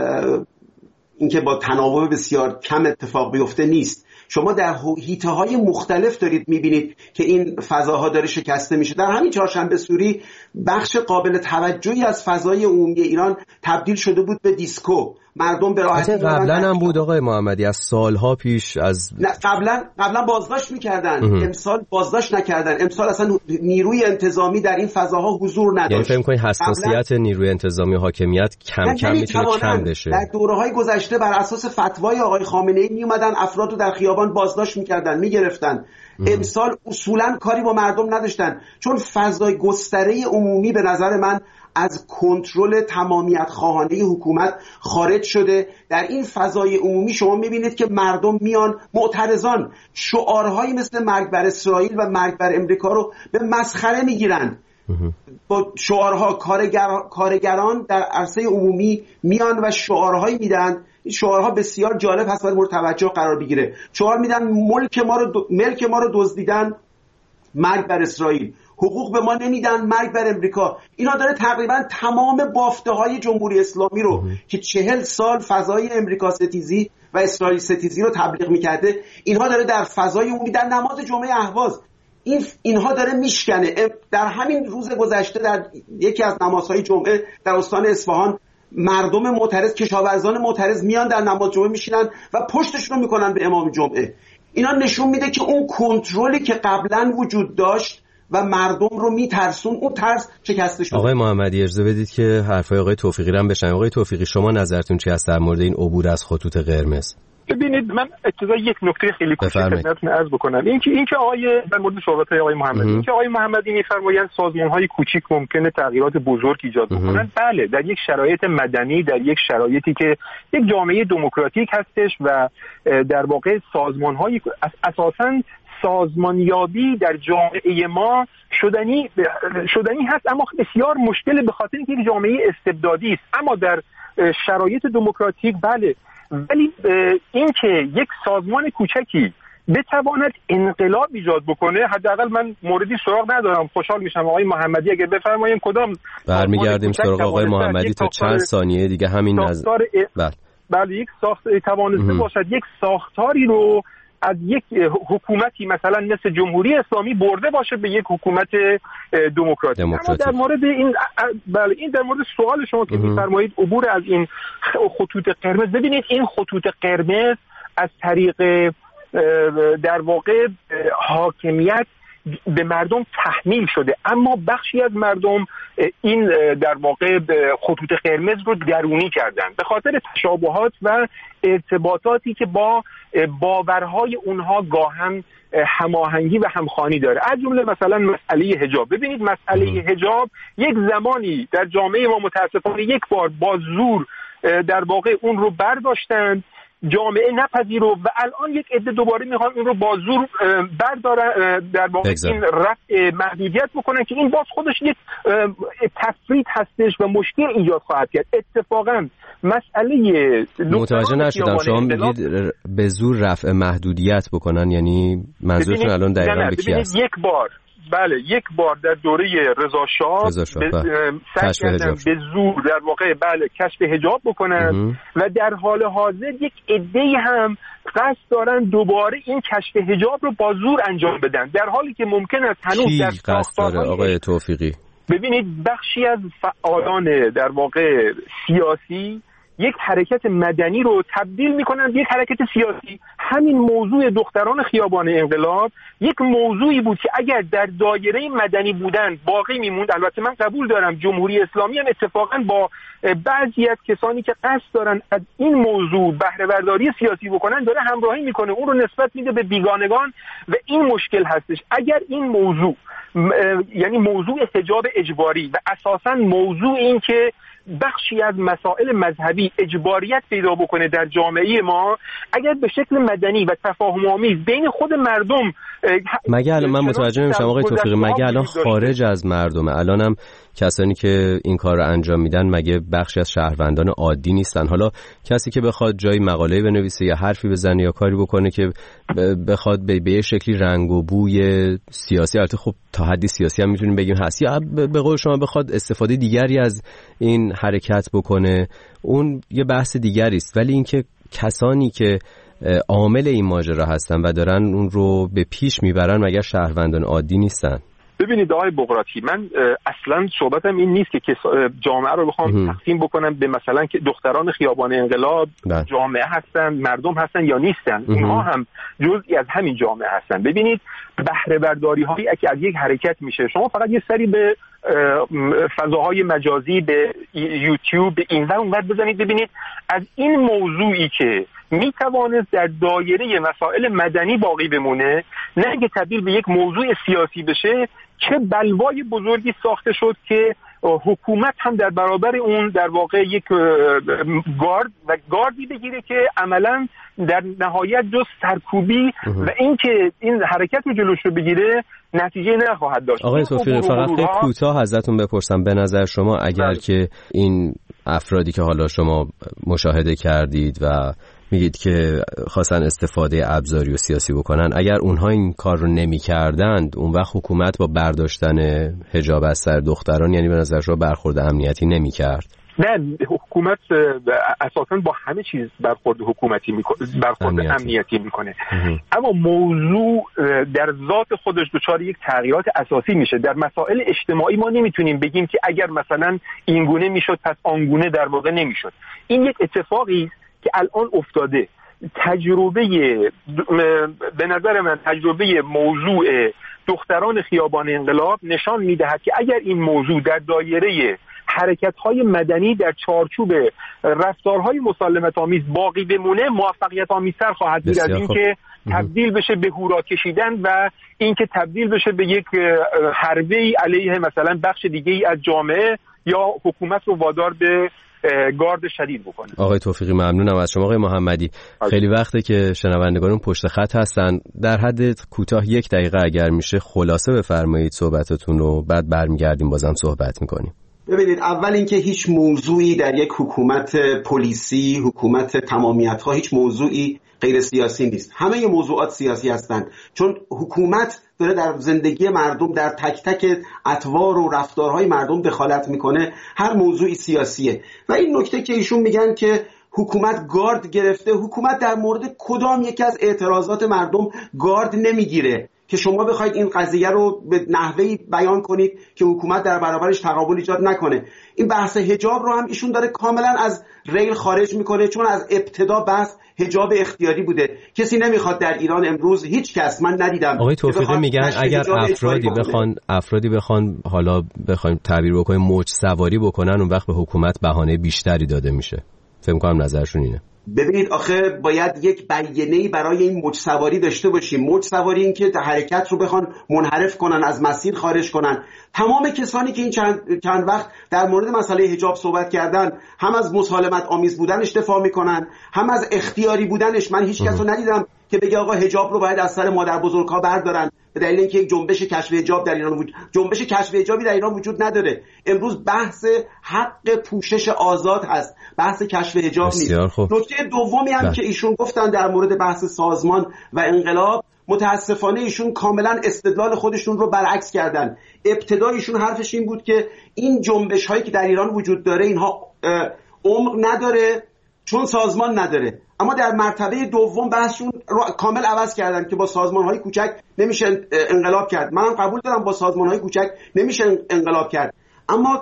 Speaker 8: اینکه با تناوب بسیار کم اتفاق بیفته نیست. شما در حیطه‌های مختلف دارید می‌بینید که این فضاها داره شکسته میشه. در همین چهارشنبه سوری بخش قابل توجهی از فضای عمومی ایران تبدیل شده بود به دیسکو. مردم به راحتی
Speaker 5: قبلا هم بود آقای محمدی، از سالها پیش از
Speaker 8: قبلا بازداشت می‌کردن، امسال بازداشت نکردن. امسال اصلا نیروی انتظامی در این فضاها حضور نداشت.
Speaker 5: یعنی فکر می‌کنید حساسیت نیروی انتظامی و حاکمیت کم کم میتونه کم بشه؟
Speaker 8: در دوره‌های گذشته بر اساس فتوای آقای خامنه‌ای میومدن افراد رو در خیابان بازداشت می‌کردن، می‌گرفتن. امسال اصولاً کاری با مردم نداشتن، چون فضای گستره عمومی به نظر من از کنترل تمامیت خواهانه حکومت خارج شده. در این فضای عمومی شما میبینید که مردم میان معترضان شعارهایی مثل مرگ بر اسرائیل و مرگ بر امریکا رو به مسخره میگیرند. با شعارها کارگران در عرصه عمومی میان و شعارهایی میدن. این شعارها بسیار جالب هست و مورد توجه قرار بگیره. شعار میدن ملک ما رو دزدیدن، مرگ بر اسرائیل. حقوق به ما نمیدن، مرگ بر امریکا. اینا داره تقریبا تمام بافته‌های جمهوری اسلامی رو که 40 سال فضای امریکا ستیزی و اسرائیل ستیزی رو تبلیغ میکرده، اینها داره در فضای عمومی، در نماز جمعه اهواز اینها داره میشکنه. در همین روز گذشته در یکی از نمازهای جمعه در استان اصفهان مردم معترض، کشاورزان معترض میان در نماز جمعه میشینن و پشتشون رو میکنن به امام جمعه. اینا نشون میده که اون کنترلی که قبلا وجود داشت و مردم رو میترسون، اون ترس شکسته شد.
Speaker 5: آقای محمدی اجازه بدید که حرفای آقای توفیقی رو هم بشنویم. آقای توفیقی، شما نظرتون چی است در مورد این عبور از خطوط قرمز؟
Speaker 1: ببینید، من ابتدا یک نکته خیلی کوچیک خدمتتون عرض بکنم. اینکه آقای در مورد صحبت‌های آقای محمدی، اینکه آقای محمدی می‌فرمایند سازمان‌های کوچیک ممکنه تغییرات بزرگ ایجاد بکنن. بله، در یک شرایط مدنی، در یک شرایطی که یک جامعه دموکراتیک هستش و در واقع سازمان‌های اساساً سازمانیابی در جامعه ما شدنی هست، اما بسیار مشکل به خاطر اینکه یک جامعه استبدادی است. اما در شرایط دموکراتیک بله، ولی اینکه یک سازمان کوچکی بتواند انقلاب ایجاد بکنه. حداقل من موردی سراغ ندارم، خوشحال میشم آقای محمدی اگه بفرمایید کدام.
Speaker 5: برمیگردیم سراغ آقای محمدی تا چند ثانیه دیگه همین
Speaker 1: بله یک توانسته باشد یک ساختاری رو از یک حکومتی مثلا مثل جمهوری اسلامی برده باشه به یک حکومت دموکراتیک. اما در مورد این در مورد سوال شما که می‌فرمایید عبور از این خطوط قرمز، ببینید این خطوط قرمز از طریق در واقع حاکمیت به مردم تحمیل شده، اما بخشی از مردم این در واقع خطوط قرمز رو درونی کردن به خاطر تشابهات و ارتباطاتی که با باورهای اونها گاهن هماهنگی و همخوانی داره، از جمله مثلا مسئله حجاب. ببینید مسئله حجاب یک زمانی در جامعه ما متاسفانه یک بار با زور در واقع اون رو برداشتن، جامعه نپذیرو و الان یک عده دوباره میخوان اون رو با زور بردارن، در واقع این رفع محدودیت بکنن که این باز خودش یک تفرید هستش و مشکل ایجاد خواهد کرد. اتفاقا مسئله
Speaker 5: متوجه نشدم شما میگید به زور رفع محدودیت بکنن، یعنی منظورتون الان دقیقاً به کی است؟
Speaker 1: یک بار در دوره رضا شاه سعی کردن به زور در واقع کشف حجاب بکنن و در حال حاضر یک عده‌ای هم قصد دارن دوباره این کشف حجاب رو با زور انجام بدن، در حالی که ممکن است هنوز در ساختارهای
Speaker 5: آقای توفیقی
Speaker 1: ببینید بخشی از فعالان در واقع سیاسی یک حرکت مدنی رو تبدیل میکنن به یک حرکت سیاسی. همین موضوع دختران خیابان انقلاب یک موضوعی بود که اگر در دایره مدنی بودن باقی میموند. البته من قبول دارم جمهوری اسلامی هم اتفاقا با بعضی از کسانی که قصد دارن از این موضوع بهره برداری سیاسی بکنن داره همراهی میکنه، اون رو نسبت میده به بیگانگان و این مشکل هستش. اگر این موضوع یعنی موضوع حجاب اجباری و اساساً موضوع این که بخشی از مسائل مذهبی اجباریت پیدا بکنه در جامعه ما، اگر به شکل مدنی و تفاهم آمیز بین خود مردم
Speaker 5: مگه الان من متوجه نمیشم آقای توفیقی، مگه الان خارج از مردمه؟ الانم کسانی که این کار رو انجام میدن مگه بخشی از شهروندان عادی نیستن؟ حالا کسی که بخواد جایی مقاله بنویسه یا حرفی بزنه یا کاری بکنه که بخواد به یه شکلی رنگ و بوی سیاسی، البته خب تا حدی سیاسی هم میتونیم بگیم هست، یا به قول شما بخواد استفاده دیگری از این حرکت بکنه، اون یه بحث دیگری است. ولی اینکه کسانی که عامل این ماجرا هستن و دارن اون رو به پیش میبرن مگر شهروندان عادی نیستن؟
Speaker 1: ببینید آقای بقراطی، من اصلا صحبتم این نیست که جامعه رو بخوام تقسیم بکنم به مثلا که دختران خیابان انقلاب جامعه هستن، مردم هستن یا نیستن. اونها هم جزئی از همین جامعه هستن. ببینید بهره برداری هایی که از یک حرکت میشه، شما فقط یه سری به فضاهای مجازی، به یوتیوب، به این و اون ور بزنید ببینید از این موضوعی که می توانست در دایره مسائل مدنی باقی بمونه، نه که تبدیل به یک موضوع سیاسی بشه، چه بلوای بزرگی ساخته شد که حکومت هم در برابر اون در واقع یک گاردی بگیره که عملا در نهایت جز سرکوبی و اینکه این حرکت رو جلوش رو بگیره نتیجه نخواهد داشت.
Speaker 5: آقای توفیقی فقط کوتاه ازتون بپرسم، به نظر شما اگر که این افرادی که حالا شما مشاهده کردید و میگید که خواستن استفاده ابزاری و سیاسی بکنن، اگر اونها این کار رو نمی کردند اون وقت حکومت با برداشتن حجاب از سر دختران یعنی به نظر شما برخورد امنیتی نمی کرد؟
Speaker 1: نه، حکومت اساساً با همه چیز برخورد امنیتی میکنه. اما موضوع در ذات خودش دچار یک تغییرات اساسی میشه. در مسائل اجتماعی ما نمیتونیم بگیم که اگر مثلا این گونه میشد پس آنگونه در واقع نمیشد. این یک اتفاقی که الان افتاده. به نظر من تجربه موضوع دختران خیابان انقلاب نشان میدهد که اگر این موضوع در دایره حرکت‌های مدنی در چارچوب رفتارهای مسالمت آمیز باقی بمونه، موفقیت آمیزتر خواهد بود از اینکه تبدیل بشه به هورا کشیدن و اینکه تبدیل بشه به یک حربه‌ای علیه مثلا بخش دیگه‌ای از جامعه یا حکومت رو وادار به گارد شدید بکنه.
Speaker 5: آقای توفیقی ممنونم از شما. آقای محمدی خیلی وقته که شنوندگانون پشت خط هستن، در حد کوتاه 1 دقیقه اگر میشه خلاصه بفرمایید صحبتتون رو، بعد برمیگردیم بازم صحبت میکنیم.
Speaker 8: ببینید، اول اینکه هیچ موضوعی در یک حکومت پلیسی، حکومت تمامیت‌ها، هیچ موضوعی غیر سیاسی نیست. همه موضوعات سیاسی هستند، چون حکومت داره در زندگی مردم، در تک تک اطوار و رفتارهای مردم دخالت میکنه. هر موضوعی سیاسیه. و این نکته که ایشون میگن که حکومت گارد گرفته، حکومت در مورد کدام یکی از اعتراضات مردم گارد نمیگیره که شما بخواید این قضیه رو به نحوهی بیان کنید که حکومت در برابرش تقابل ایجاد نکنه. این بحث حجاب رو هم ایشون داره کاملا از ریل خارج میکنه، چون از ابتدا بحث حجاب اختیاری بوده. کسی نمیخواد در ایران امروز، هیچ کس، من ندیدم.
Speaker 5: آقای توفیقی میگن اگر افرادی بخوان حالا بخوایم تعبیر بکنیم موج سواری بکنن، اون وقت به حکومت بهانه بیشتری داده میشه. فکر می‌کنم نظرشون اینه.
Speaker 8: ببینید آخه باید یک بیانیه‌ای برای این موج سواری داشته باشیم. موج سواری این که حرکت رو بخوان منحرف کنن، از مسیر خارج کنن. تمام کسانی که این چند وقت در مورد مسئله حجاب صحبت کردن، هم از مسالمت آمیز بودنش دفاع میکنن، هم از اختیاری بودنش. من هیچ کس رو ندیدم که بگه آقا حجاب رو باید از سر مادر بزرگ‌ها بردارن به دلیل اینکه یک جنبش کشف حجاب در ایران جنبش کشف حجابی در ایران وجود نداره. امروز بحث حق پوشش آزاد هست، بحث کشف حجاب نیست. نکته دومی هم که ایشون گفتن در مورد بحث سازمان و انقلاب، متاسفانه ایشون کاملا استدلال خودشون رو برعکس کردن. ابتدا ایشون حرفش این بود که این جنبش هایی که در ایران وجود داره اینها عمق نداره چون سازمان نداره. اما در مرتبه دوم بحثشون رو کامل عوض کردن که با سازمان‌های کوچک نمیشه انقلاب کرد. من قبول دارم با سازمان‌های کوچک نمیشه انقلاب کرد، اما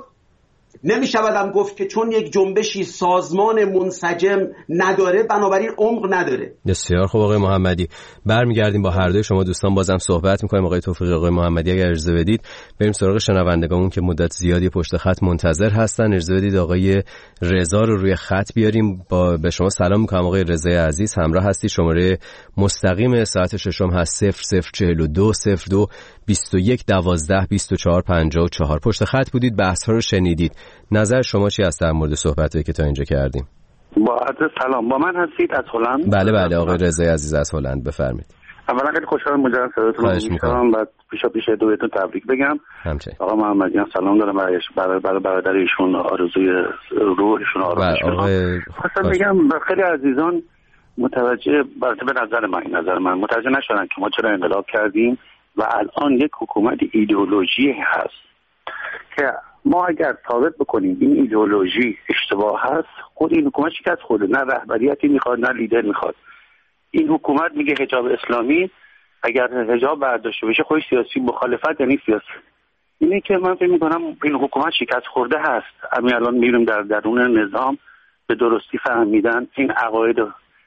Speaker 8: نمیشودم گفت که چون یک جنبشی سازمان منسجم نداره بنابراین عمق نداره.
Speaker 5: بسیار خوب آقای محمدی، برمیگردیم با هر دوی شما دوستان بازم صحبت می‌کنیم. آقای توفیقی، آقای محمدی، اگر اجازه بدید بریم سراغ شنوندگانمون که مدت زیادی پشت خط منتظر هستن. اجازه بدید آقای رضا رو روی خط بیاریم. به شما سلام می‌کنم آقای رضای عزیز، همراه هستی. شماره مستقیم ساعت ششم هست 0042 02 21 12 24 54. پشت خط بودید، بحث‌ها رو شنیدید. نظر شما چی است در مورد صحبتایی که تا اینجا کردیم؟
Speaker 12: با عرض سلام، با من هستید از هلند؟
Speaker 5: بله آقای رضای عزیز از هلند، بفرمایید.
Speaker 12: اولا خیلی خوشحالم مجدد صداتون رو میشنوم. بعد پیش دویتون تبریک بگم.
Speaker 5: همچنین
Speaker 12: آقا محمدی هم سلام دارم برای برادر ایشون، آرزوی روحشون آرامش کنم. خواستم بگم خیلی عزیزان متوجه، به نظر من متوجه نشدن که ما چرا انقلاب کردیم و الان یک حکومت ایدئولوژی هست که ما اگر ثابت بکنیم این ایدئولوژی اشتباه هست، خود این حکومت شکست خورده. نه رهبریتی میخواد نه لیدر میخواد. این حکومت میگه حجاب اسلامی، اگر حجاب برداشته بشه خودش سیاسی، مخالفت یعنی سیاسی. اینه که من فکر میکنم این حکومت شکست خورده هست. همین الان میبینیم در درون نظام به درستی فهمیدن این عقاید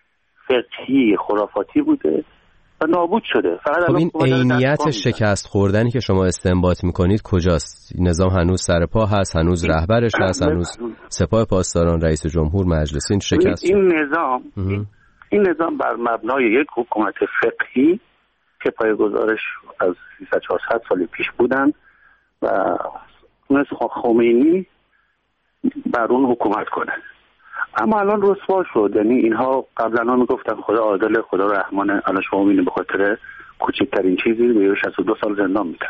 Speaker 12: فقهی خرافاتی بوده و نابود شده.
Speaker 5: خب این عینیت شکست خوردنی که شما استنباط میکنید کجاست؟ نظام هنوز سر پا هست، هنوز رهبرش هست، هنوز سپاه پاسداران، رئیس جمهور، مجلس. این شکست
Speaker 12: این نظام بر مبنای یک حکومت فقهی که پایه‌گذارش از 300-400 سال پیش بودن و مثل خمینی بر اون حکومت کنه، اما الان رسوا شد. یعنی اینها قبلا میگفتن خدا عادل، خدا رحمانه، الان شما میبینید به خاطر کوچکترین چیزی به 62 سال زندان میدن.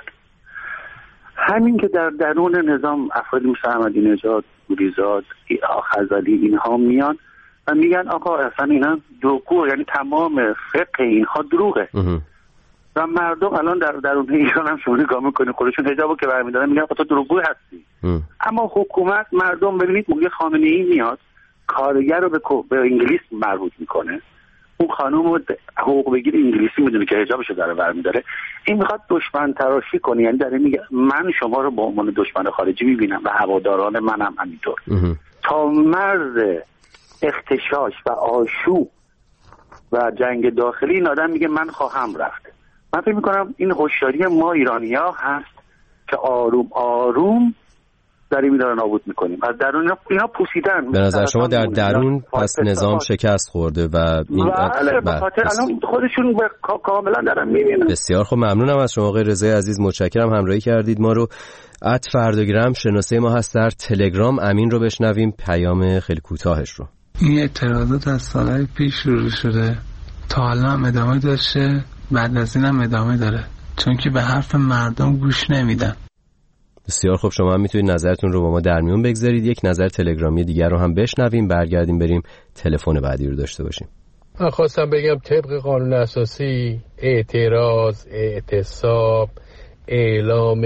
Speaker 12: همین که در درون نظام افرادی مثل احمدی نژاد، نوری‌زاد، خزعلی اینها میان و میگن آقا اصلا اینا دروغه، یعنی تمام فقه اینها دروغه. و مردم الان در درون ایران هم شما نگاه میکنید خودشون حجابو که برمی‌دارن میگن تو دروغگو هستی. اما حکومت، مردم ببینید موقع خامنه‌ای میاد کارگر رو به انگلیس مربوط میکنه، اون خانم رو حقوق بگیر انگلیسی میدونه که حجابشو داره برمی‌داره، این میخواد دشمن تراشی کنه. یعنی داره میگه من شما رو به عنوان دشمن خارجی میبینم و هواداران منم همینطور. تا مرز اختشاش و آشوب و جنگ داخلی این آدم میگه من خواهم رفت. من فکر میکنم این هوشیاری ما ایرانی‌ها هست که آروم آروم داریم اینا رو نابود میکنیم. از درون اینا پوسیدن.
Speaker 5: به نظر شما در درون پس نظام شکست خورده و این
Speaker 12: به خاطر الان خودشون کاملا دارن میبینن.
Speaker 5: بسیار خوب، ممنونم از شما آقای رضای عزیز، متشکرم همراهی کردید ما رو. @فردوگرام شناسه ما هست در تلگرام. امین رو بشنویم پیام خیلی کوتاهش رو.
Speaker 13: این اعتراضات از سالهای پیش شروع شده، تا حالا هم ادامه داشته، بعد از این هم ادامه داره، چون که به حرف مردم گوش نمیدن.
Speaker 5: بسیار خوب، شما هم میتونید نظرتون رو با ما در میون بگذارید. یک نظر تلگرامی دیگر رو هم بشنویم، برگردیم بریم تلفن بعدی رو داشته باشیم.
Speaker 14: من خواستم بگم طبق قانون اساسی اعتراض، اعتصاب، اعلام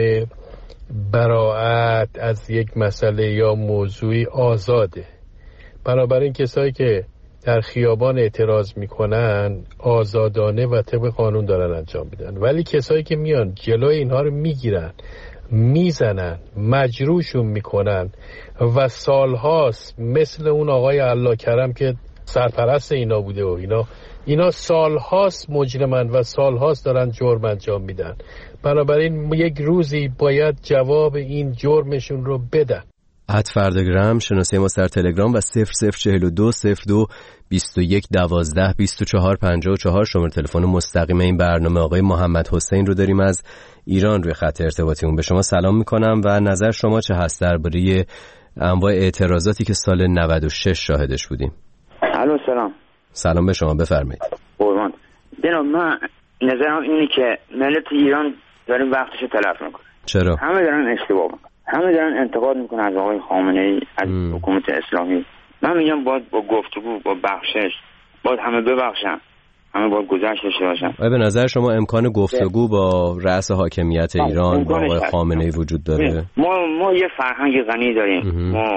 Speaker 14: براءت از یک مسئله یا موضوعی آزاده. بنابراین کسایی که در خیابان اعتراض میکنن آزادانه و طبق قانون دارن انجام میدن، ولی کسایی که میان جلوی اینها رو میگیرن، میزنن، مجروحشون میکنن و سالهاست، مثل اون آقای الله کرم که سرپرست اینا بوده و اینا سالهاست مجرمن و سالهاست دارن جرم انجام میدن. بنابراین یک روزی باید جواب این جرمشون رو بدن.
Speaker 5: @فرداگرام شناسه ما در تلگرام و 0042 02 21 12 24 54 شماره تلفن مستقیم این برنامه. آقای محمد حسین رو داریم از ایران روی خط ارتباطیمون. به شما سلام میکنم و نظر شما چه هست درباره انواع اعتراضاتی که سال 96 شاهدش بودیم؟
Speaker 15: الو سلام
Speaker 5: به شما، بفرمایید.
Speaker 15: قربان جناب، من نظرم اینه که ملت ایران داره وقتشو تلف میکنه.
Speaker 5: چرا؟
Speaker 15: همه دارن اشتباه میکنن، همه دارن انتقاد میکنن از آقای خامنه‌ای، از حکومت اسلامی. من میگم باید با گفتگو، با بخشش، باید همه ببخشن، همه باید گذشت داشته باشن.
Speaker 5: به نظر شما امکان گفتگو با رأس حاکمیت ایران با آقای خامنه‌ای وجود داره؟
Speaker 15: ما یه فرهنگ غنی داریم.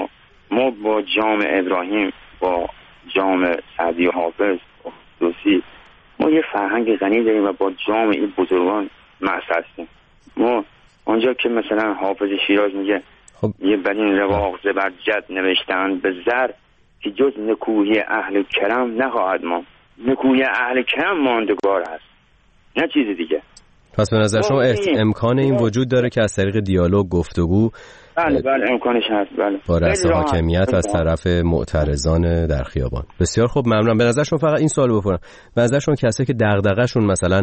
Speaker 15: ما با جام ابراهیم، با جام سعدی حافظ، دوستی، ما یه فرهنگ غنی داریم و با جام این بزرگان مست هستیم. ما اونجا که مثلا حافظ شیراز میگه یه بدین رواق زبرجد نوشتن به زر که جز نکوهی اهل کرم نخواهد ما. نکوهی اهل کرم ماندگار هست، نه چیز دیگه.
Speaker 5: پس به نظر شما امکان این وجود داره که از طریق دیالوگ، گفتگو،
Speaker 15: بله امکانش هست، بله،
Speaker 5: با رأس حاکمیت از طرف معترضان در خیابان. بسیار خوب، ممنونم. به نظر شما فقط این سوال بپرسم، به نظر شما کسایی که دغدغه‌شون مثلا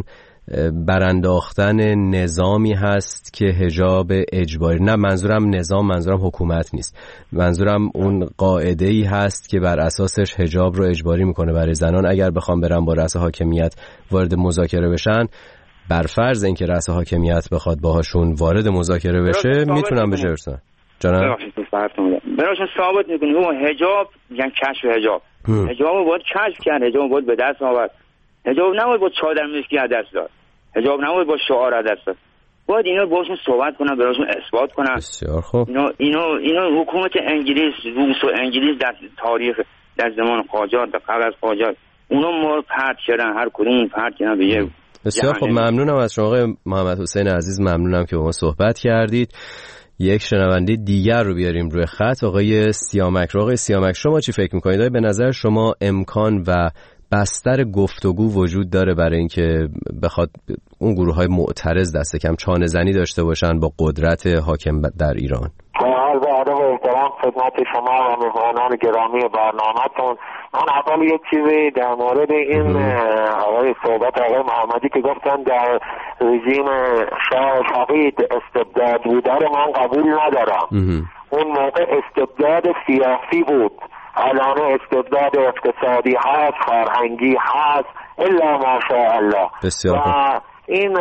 Speaker 5: برانداختن نظامی هست که حجاب اجباری، نه منظورم نظام، منظورم حکومت نیست، منظورم اون قاعده‌ای هست که بر اساسش حجاب رو اجباری میکنه برای زنان، اگر بخوام برن با رأس حاکمیت وارد مذاکره بشن، بر فرض اینکه رأس حاکمیت بخواد باهاشون وارد مذاکره بشه، میتونن بشه برسن. جناب
Speaker 15: براشون ثابت میکنه اون حجاب، یعنی کشف حجاب. حجاب باید کشف کرد، حجاب باید به دست آورد. حجاب نباید با چادر مشکی از دست داد، حجاب نباید با شعار از دست داد. باید اینا باشون صحبت کنن، براشون اثبات کنن.
Speaker 5: بسیار خوب.
Speaker 15: اینا حکومت انگلیس، روس و انگلیس در تاریخ، در زمان قاجار، در قبل از قاجار، اونا ما پرت کردن، هر کدوم پرت کردن به یه.
Speaker 5: بسیار خب، ممنونم از شما آقای محمد حسین عزیز، ممنونم که با ما صحبت کردید. یک شنونده دیگر رو بیاریم روی خط، آقای سیامک. آقای سیامک، شما چی فکر میکنید؟ به نظر شما امکان و بستر گفتگو وجود داره برای اینکه بخواد اون گروه‌های معترض دست کم چانه زنی داشته باشن با قدرت حاکم در ایران؟
Speaker 16: عرض ادب و احترام خدمت شما و مهمانان گرامی برنامه‌تون. من اول یک چیزی در مورد این آقای صحبت آقای محمدی که گفتن در رژیم شاه فقید استبداد بوده رو من قبول ندارم. اون موقع استبداد سیاسی بود، الان استبداد اقتصادی هست، فرهنگی هست، الا ماشاءالله.
Speaker 5: بسیار
Speaker 16: و این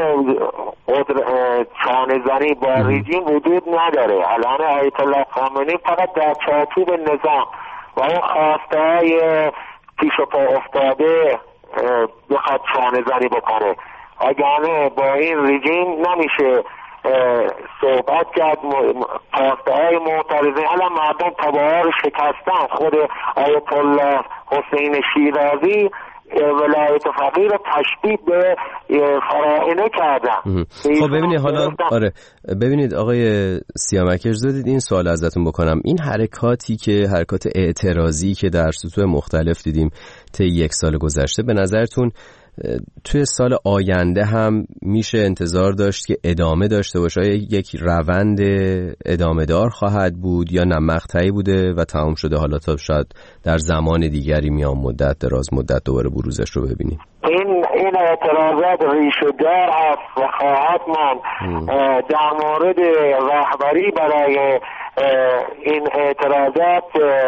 Speaker 16: چانه زنی با رژیم وجود نداره. الان آیت الله خامنه‌ای فقط در چارچوب نظام و اون خواسته های پیش پا افتاده بخواد چانه زنی بکنه. اگرانه با این رژیم نمیشه صحبت کرد. خواسته های معترضین الان مردم تباها رو شکستن. خود آیت الله حسین شیرازی ولایت فقیه رو تشبیه به فراعنه کردن.
Speaker 5: خب ببینید حالا ببینید آقای سیامک، اجازه بدید این سوال ازتون بکنم. این حرکات اعتراضی که در سطوح مختلف دیدیم طی یک سال گذشته، به نظرتون توی سال آینده هم میشه انتظار داشت که ادامه داشته باشه؟ یک روند ادامه دار خواهد بود یا نه مقطعی بوده و تمام شده، حالا تا شاید در زمان دیگری میان مدت، دراز مدت دوباره بروزش رو ببینیم؟
Speaker 16: این اعتراضات ریشه دار هست و خواهد من در مورد رهبری برای این اعتراضات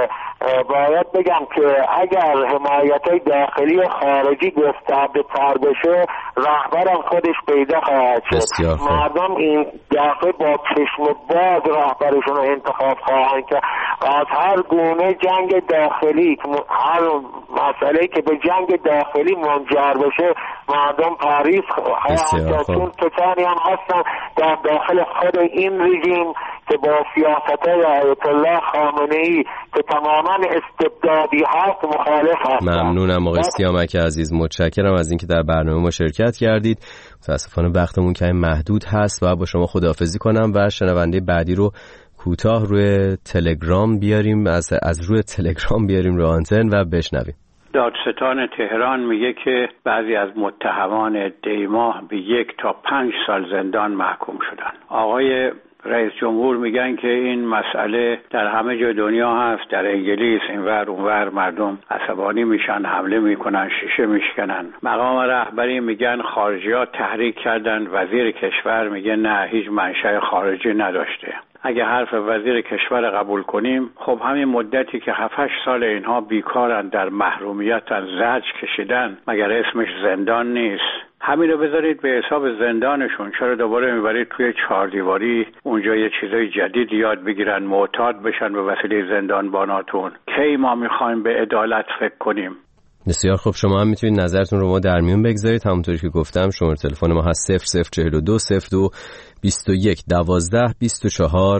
Speaker 16: باید بگم که اگر حمایت‌های داخلی و خارجی گسترده تر بشه رهبرم خودش پیدا خواهد شد. مردم این دفعه با چشم باز رهبرشون رو انتخاب خواهند که از هر گونه جنگ داخلی، هر مسئله که به جنگ داخلی منجر بشه مردم پاریس خواهند، چون کسانی هم هستن در داخل خود این رژیم که با سیاست‌های آیت الله خامنه‌ای که تماما استبدادی هست مخالف هست.
Speaker 5: ممنونم آقای سیامک عزیز، متشکرم از اینکه در برنامه ما شرکت کردید. متاسفانه وقتمون کمی محدود هست و با شما خداحافظی کنم و شنونده بعدی رو کوتاه روی تلگرام بیاریم، از روی تلگرام بیاریم روی آنتن و بشنویم.
Speaker 17: دادستان تهران میگه که بعضی از متهمان دیماه به 1 تا 5 سال زندان محکوم شدن. آقای رئیس جمهور میگن که این مسئله در همه جای دنیا هست، در انگلیس اینور اونور مردم عصبانی میشن، حمله میکنن، شیشه میشکنن. مقام رهبری میگن خارجی‌ها تحریک کردن، وزیر کشور میگه نه هیچ منشأ خارجی نداشته. اگه حرف وزیر کشور قبول کنیم، خب همین مدتی که 7-8 سال اینها بیکارن، در محرومیتن، زجر کشیدن، مگر اسمش زندان نیست؟ همین رو بذارید به حساب زندانشون، چرا دوباره میبرید توی 4 دیواری اونجا یه چیزای جدید یاد بگیرن، معتاد بشن به وسیله زندانباناتون؟ کی ما میخوایم به عدالت فکر کنیم؟
Speaker 5: بسیار خوب، شما هم میتونید نظرتون رو ما در میون بگذارید. همونطوری که گفتم شماره تلفن ما هست 0042 02 21 12 24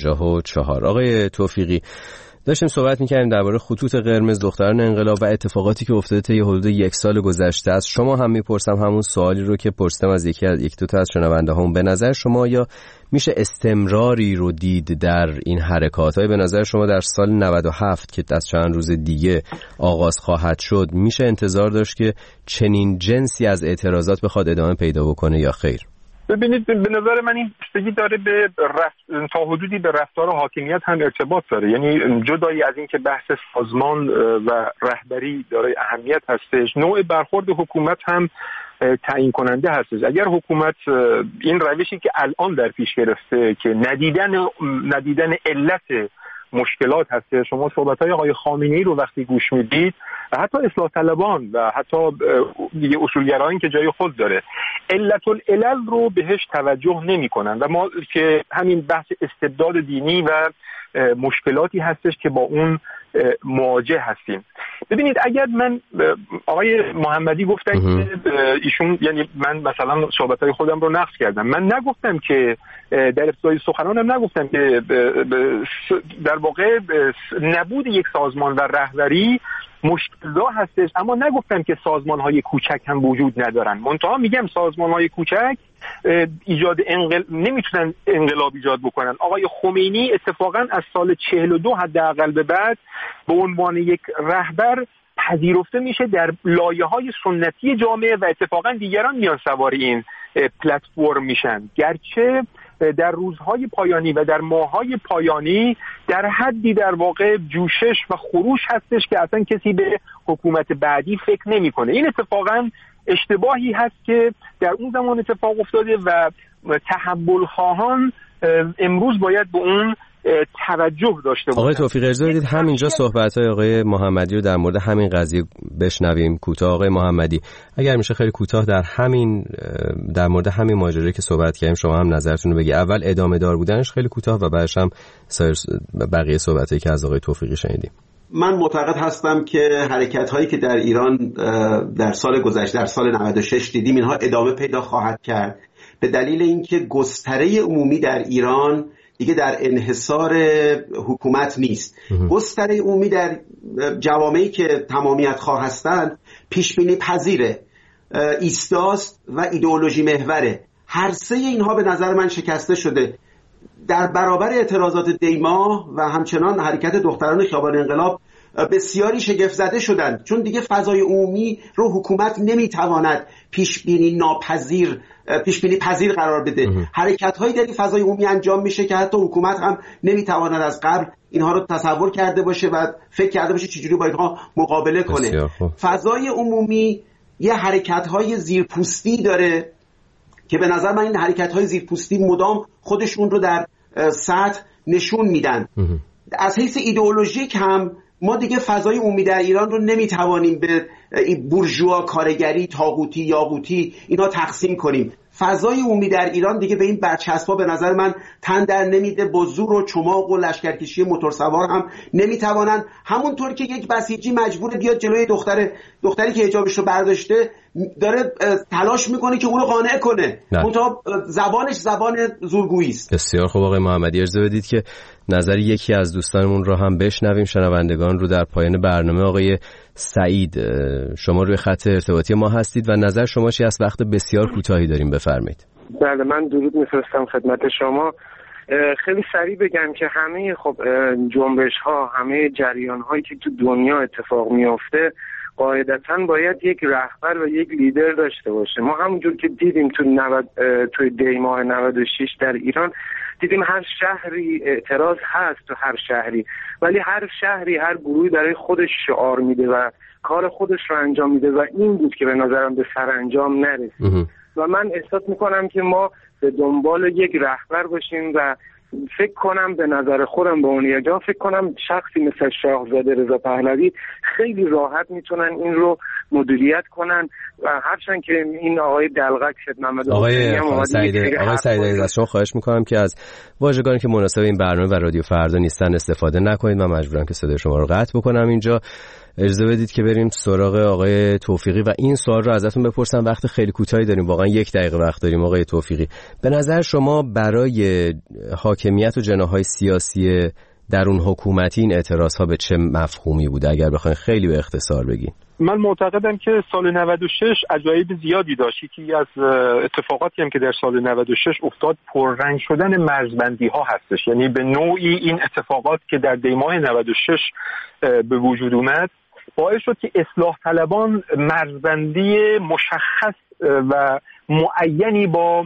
Speaker 5: 54. آقای توفیقی، داشتیم صحبت می‌کردیم درباره خطوط قرمز، دختران انقلاب و اتفاقاتی که افتاده طی حدود 1 سال گذشته است. شما هم میپرسم همون سوالی رو که پرسیدم از یک دو تا از شنونده هم. به نظر شما یا میشه استمراری رو دید در این حرکات‌های؟ به نظر شما در سال 97 که از چند روز دیگه آغاز خواهد شد میشه انتظار داشت که چنین جنسی از اعتراضات بخواد ادامه پیدا بکنه یا خیر؟
Speaker 1: ببینید، به نظر من این بستگی داره به تا حدودی به رفتار حاکمیت هم ارتباط داره. یعنی جدایی از این که بحث سازمان و رهبری داره اهمیت هستش، نوع برخورد حکومت هم تعیین کننده هستش. اگر حکومت این روشی که الان در پیش گرفته که ندیدن علت مشکلات هست، شما صحبت‌های آقای خامنه‌ای رو وقتی گوش میدید و حتی اصلاح طلبان و حتی دیگه اصولگرایان که جای خود داره، علت العلل رو بهش توجه نمی‌کنن و ما که همین بحث استبداد دینی و مشکلاتی هستش که با اون مواجه هستیم. ببینید، اگر من آقای محمدی گفتن که ایشون، یعنی من مثلا صحبت‌های خودم رو نقص کردم، من نگفتم که در ابتدای سخنانم نگفتم که در واقع نبود یک سازمان و رهبری مشکل‌زا هستش، اما نگفتم که سازمان‌های کوچک هم وجود ندارن. منتها میگم سازمان‌های کوچک نمیتونن انقلاب ایجاد بکنن. آقای خمینی اتفاقا از سال 42 حداقل به بعد به عنوان یک رهبر پذیرفته میشه در لایه‌های سنتی جامعه و اتفاقا دیگران میان سوار این پلتفرم میشن، گرچه در روزهای پایانی و در ماههای پایانی در حدی در واقع جوشش و خروش هستش که اصلا کسی به حکومت بعدی فکر نمیکنه. این اتفاقا اشتباهی هست که در اون زمان اتفاق افتاده و تحول خواهان امروز باید به اون توجه داشته باشن.
Speaker 5: آقای توفیقی، اجازه بدید همینجا صحبت‌های آقای محمدی رو در مورد همین قضیه بشنویم کوتاه. آقای محمدی، اگر میشه خیلی کوتاه در مورد همین ماجرایی که صحبت کردیم شما هم نظرتون رو بگی. اول ادامه دار بودنش خیلی کوتاه و بعدش هم بقیه صحبتایی که از آقای توفیقی شنیدیم.
Speaker 8: من معتقد هستم که حرکت‌هایی که در ایران در سال گذشته، در سال 96 دیدیم، اینها ادامه پیدا خواهد کرد، به دلیل اینکه گستره عمومی در ایران دیگه در انحصار حکومت نیست. گستره عمومی در جوامعی که تمامیت خواه هستند پیش بینی پذیره، ایستاست و ایدئولوژی محوره. هر سه اینها به نظر من شکسته شده. در برابر اعتراضات دیماه و همچنان حرکت دختران خیابان انقلاب بسیاری شگفت زده شدند، چون دیگه فضای عمومی رو حکومت نمیتواند پیش بینی پذیر قرار بده. حرکت هایی در این فضای عمومی انجام میشه که حتی حکومت هم نمیتواند از قبل اینها رو تصور کرده باشه و فکر کرده باشه چجوری با اینها مقابله کنه. فضای عمومی یه حرکت های زیرپوستی داره که به نظر من این حرکت های زیرپوستی مدام خودشون رو در سطح نشون میدن. از حیث ایدئولوژیک هم ما دیگه فضای عمومی در ایران رو نمیتوانیم به بورژوا، کارگری، طاغوتی، یاقوتی اینا تقسیم کنیم. فضای عمومی در ایران دیگه به این برچسب‌ها به نظر من تن در نمیده. با زور و چماق و لشکرکشی موتورسوار هم نمیتوانن. همونطور که یک بسیجی مجبور بیاد جلوی دختری که حجابش رو برداشته داره تلاش میکنه که اون رو قانع کنه، منتها زبانش زبان زورگویی است.
Speaker 5: بسیار خوب آقای محمدی، اجازه بدید که نظر یکی از دوستانمون رو هم بشنویم. شنوندگان رو در پایان برنامه آقای سعید، شما روی خط ارتباطی ما هستید و نظر شما چی است؟ وقت بسیار کوتاهی داریم، بفرمایید.
Speaker 18: بله، من درود میفرستم خدمت شما. خیلی سریع بگم که همه جنبش ها، همه جریان هایی که تو دنیا اتفاق میفته قاعدتاً باید یک رهبر و یک لیدر داشته باشه. ما همونجور که دیدیم توی دی ماه 96 در ایران دیدیم هر شهری اعتراض هست، تو هر شهری، ولی هر شهری، هر گروهی برای خودش شعار میده و کار خودش رو انجام میده و این بود که به نظرم به سرانجام نرسید. و من احساس میکنم که ما به دنبال یک رهبر باشیم و فکر کنم به نظر خودم به اون یجا فکر کنم شخصی مثل شاهزاده رضا پهلوی خیلی راحت میتونن این رو مدیریت کنن و هرچند که این آقای دلغک
Speaker 5: آقای سعید از شما خواهش میکنم که از واژگانی که مناسب این برنامه و رادیو فردا نیستن استفاده نکنید. من مجبورم که صدای شما رو قطع بکنم اینجا. اجازه بدید که بریم سراغ آقای توفیقی و این سوال رو ازتون بپرسم. وقت خیلی کوتاهی داریم، واقعا 1 دقیقه وقت داریم. آقای توفیقی، به نظر شما برای حاکمیت و جناح‌های سیاسی درون حکومتی این اعتراض‌ها به چه مفهومی بوده؟ اگر بخواید خیلی به اختصار بگین.
Speaker 1: من معتقدم که سال 96 عجایب زیادی داشت. یکی از اتفاقاتی هم که در سال 96 افتاد پررنگ شدن مرزبندی‌ها هستش. یعنی به نوعی این اتفاقات که در دی ماه 96 به وجود اومد باعث شد که اصلاح طلبان مرزبندی مشخص و معینی با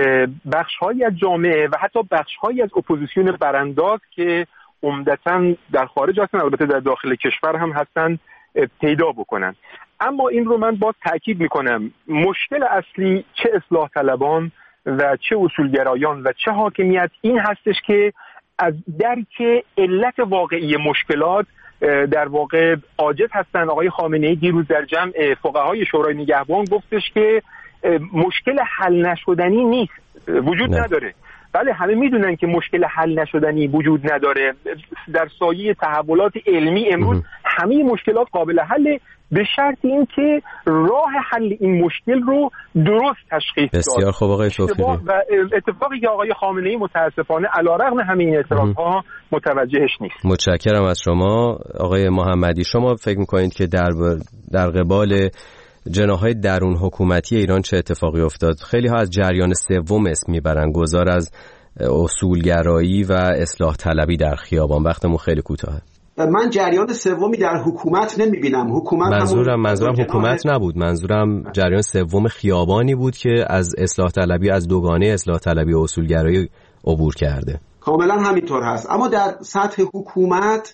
Speaker 1: بخش‌هایی از جامعه و حتی بخش‌هایی از اپوزیسیون برانداز که عمدتاً در خارج هستن، البته در داخل کشور هم هستن، پیدا بکنن. اما این رو من باز تأکید میکنم، مشکل اصلی چه اصلاح طلبان و چه اصولگرایان و چه حاکمیت این هستش که از درک علت واقعی مشکلات در واقع عاجز هستن. آقای خامنه‌ای دیروز در جمع فقهای شورای نگهبان گفتش که مشکل حل نشدنی نیست، وجود نداره. بله، همه میدونن که مشکل حل نشدنی وجود نداره. در سایه تحولات علمی امروز همه مشکلات قابل حل، به شرط این که راه حل این مشکل رو درست تشخیص داد.
Speaker 5: بسیار خوب آقای توفیقی.
Speaker 1: و اتفاقی که آقای خامنه‌ای متاسفانه علیرغم همه این اعتراض‌ها متوجهش نیست.
Speaker 5: متشکرم از شما آقای محمدی. شما فکر می‌کنید که در قبال جناح‌های درون حکومتی ایران چه اتفاقی افتاد؟ خیلی ها از جریان سوم اسم میبرن، گذار از اصولگرایی و اصلاح طلبی در خیابان. وقتمون خیلی کوتاهه.
Speaker 8: من جریان سومی در حکومت نمیبینم. حکومت
Speaker 5: منظورم حکومت نبود، منظورم جریان سوم خیابانی بود که از اصلاح طلبی، از دوگانه اصلاح طلبی و اصولگرایی عبور کرده.
Speaker 8: کاملا همینطور هست. اما در سطح حکومت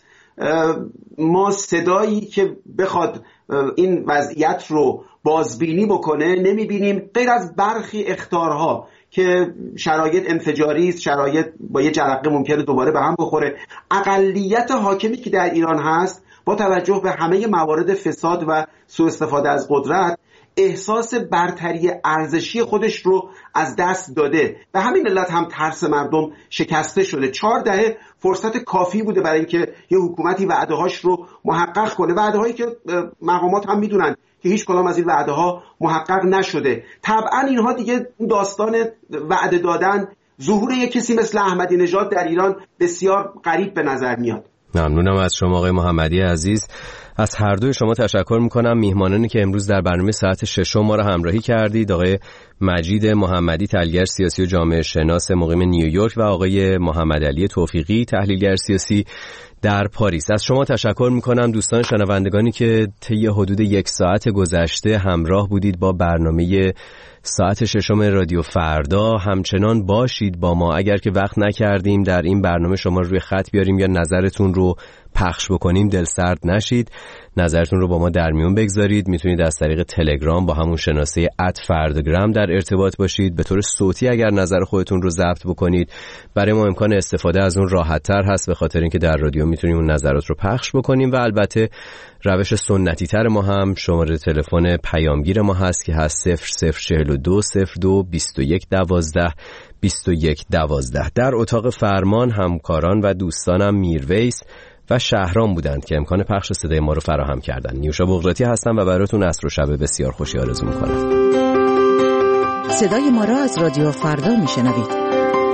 Speaker 8: ما صدایی که بخواد این وضعیت رو بازبینی بکنه نمیبینیم، غیر از برخی اخطارها که شرایط انفجاری است، شرایط با یه جرقه ممکنه دوباره به هم بخوره. اقلیت حاکمی که در ایران هست با توجه به همه موارد فساد و سوء استفاده از قدرت احساس برتری ارزشی خودش رو از دست داده. به همین علت هم ترس مردم شکسته شده. 4 دهه فرصت کافی بوده برای اینکه یه حکومتی وعده‌هاش رو محقق کنه، وعده‌هایی که مقامات هم میدونن که هیچ کدام از این وعده‌ها محقق نشده. طبعا اینها دیگه داستان وعده دادن، ظهور یک کسی مثل احمدی نژاد در ایران بسیار غریب به نظر میاد.
Speaker 5: ممنونم از شما آقای محمدی عزیز. از هر دوی شما تشکر میکنم. میهمانانی که امروز در برنامه ساعت 6 ما را همراهی کردید، آقای مجید محمدی تحلیلگر سیاسی و جامعه شناس مقیم نیویورک و آقای محمد علی توفیقی تحلیلگر سیاسی در پاریس. از شما تشکر میکنم دوستان شنوندگانی که طی حدود 1 ساعت گذشته همراه بودید با برنامه ساعت 6 رادیو فردا. همچنان باشید با ما. اگر که وقت نکردیم در این برنامه شما رو روی خط بیاریم یا نظرتون رو پخش بکنیم دلسرد نشید، نظرتون رو با ما در میون بگذارید. میتونید از طریق تلگرام با همون شناسه @فرداگرام در ارتباط باشید. به طور صوتی اگر نظر خودتون رو ضبط بکنید برای ما امکان استفاده از اون راحت‌تر هست، به خاطر اینکه در رادیو میتونیم اون نظرات رو پخش بکنیم. و البته روش سنتی تر ما هم شماره تلفن پیامگیر ما هست که هست 0042 02 21 12 21 12. در اتاق فرمان همکاران و دوستانم میرویس و شهرام بودند که امکان پخش صدای ما رو فراهم کردند. نیوشا بغراتی هستم و براتون عصر و شب بسیار خوشی آرزو میکنم.
Speaker 19: صدای ما را از رادیو فردا میشنوید.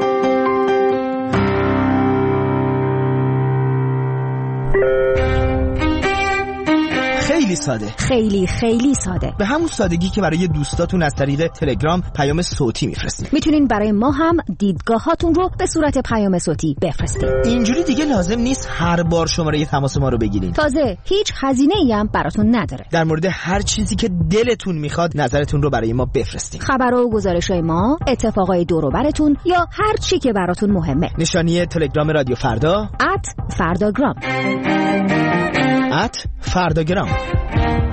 Speaker 20: خیلی ساده،
Speaker 4: خیلی ساده،
Speaker 20: به همون سادگی که برای دوستاتون از طریق تلگرام پیام صوتی میفرستین.
Speaker 4: میتونین برای ما هم دیدگاهاتون رو به صورت پیام صوتی بفرستین.
Speaker 20: اینجوری دیگه لازم نیست هر بار شماره تماس ما رو بگیرین.
Speaker 4: تازه هیچ هزینه‌ای هم براتون نداره.
Speaker 20: در مورد هر چیزی که دلتون میخواد نظرتون رو برای ما بفرستین.
Speaker 4: خبرها و گزارش‌های ما، اتفاقای دور و براتون یا هر چی که براتون مهمه.
Speaker 20: نشانی تلگرام رادیو فردا
Speaker 4: @فرداگرام.
Speaker 20: @فرداگرام.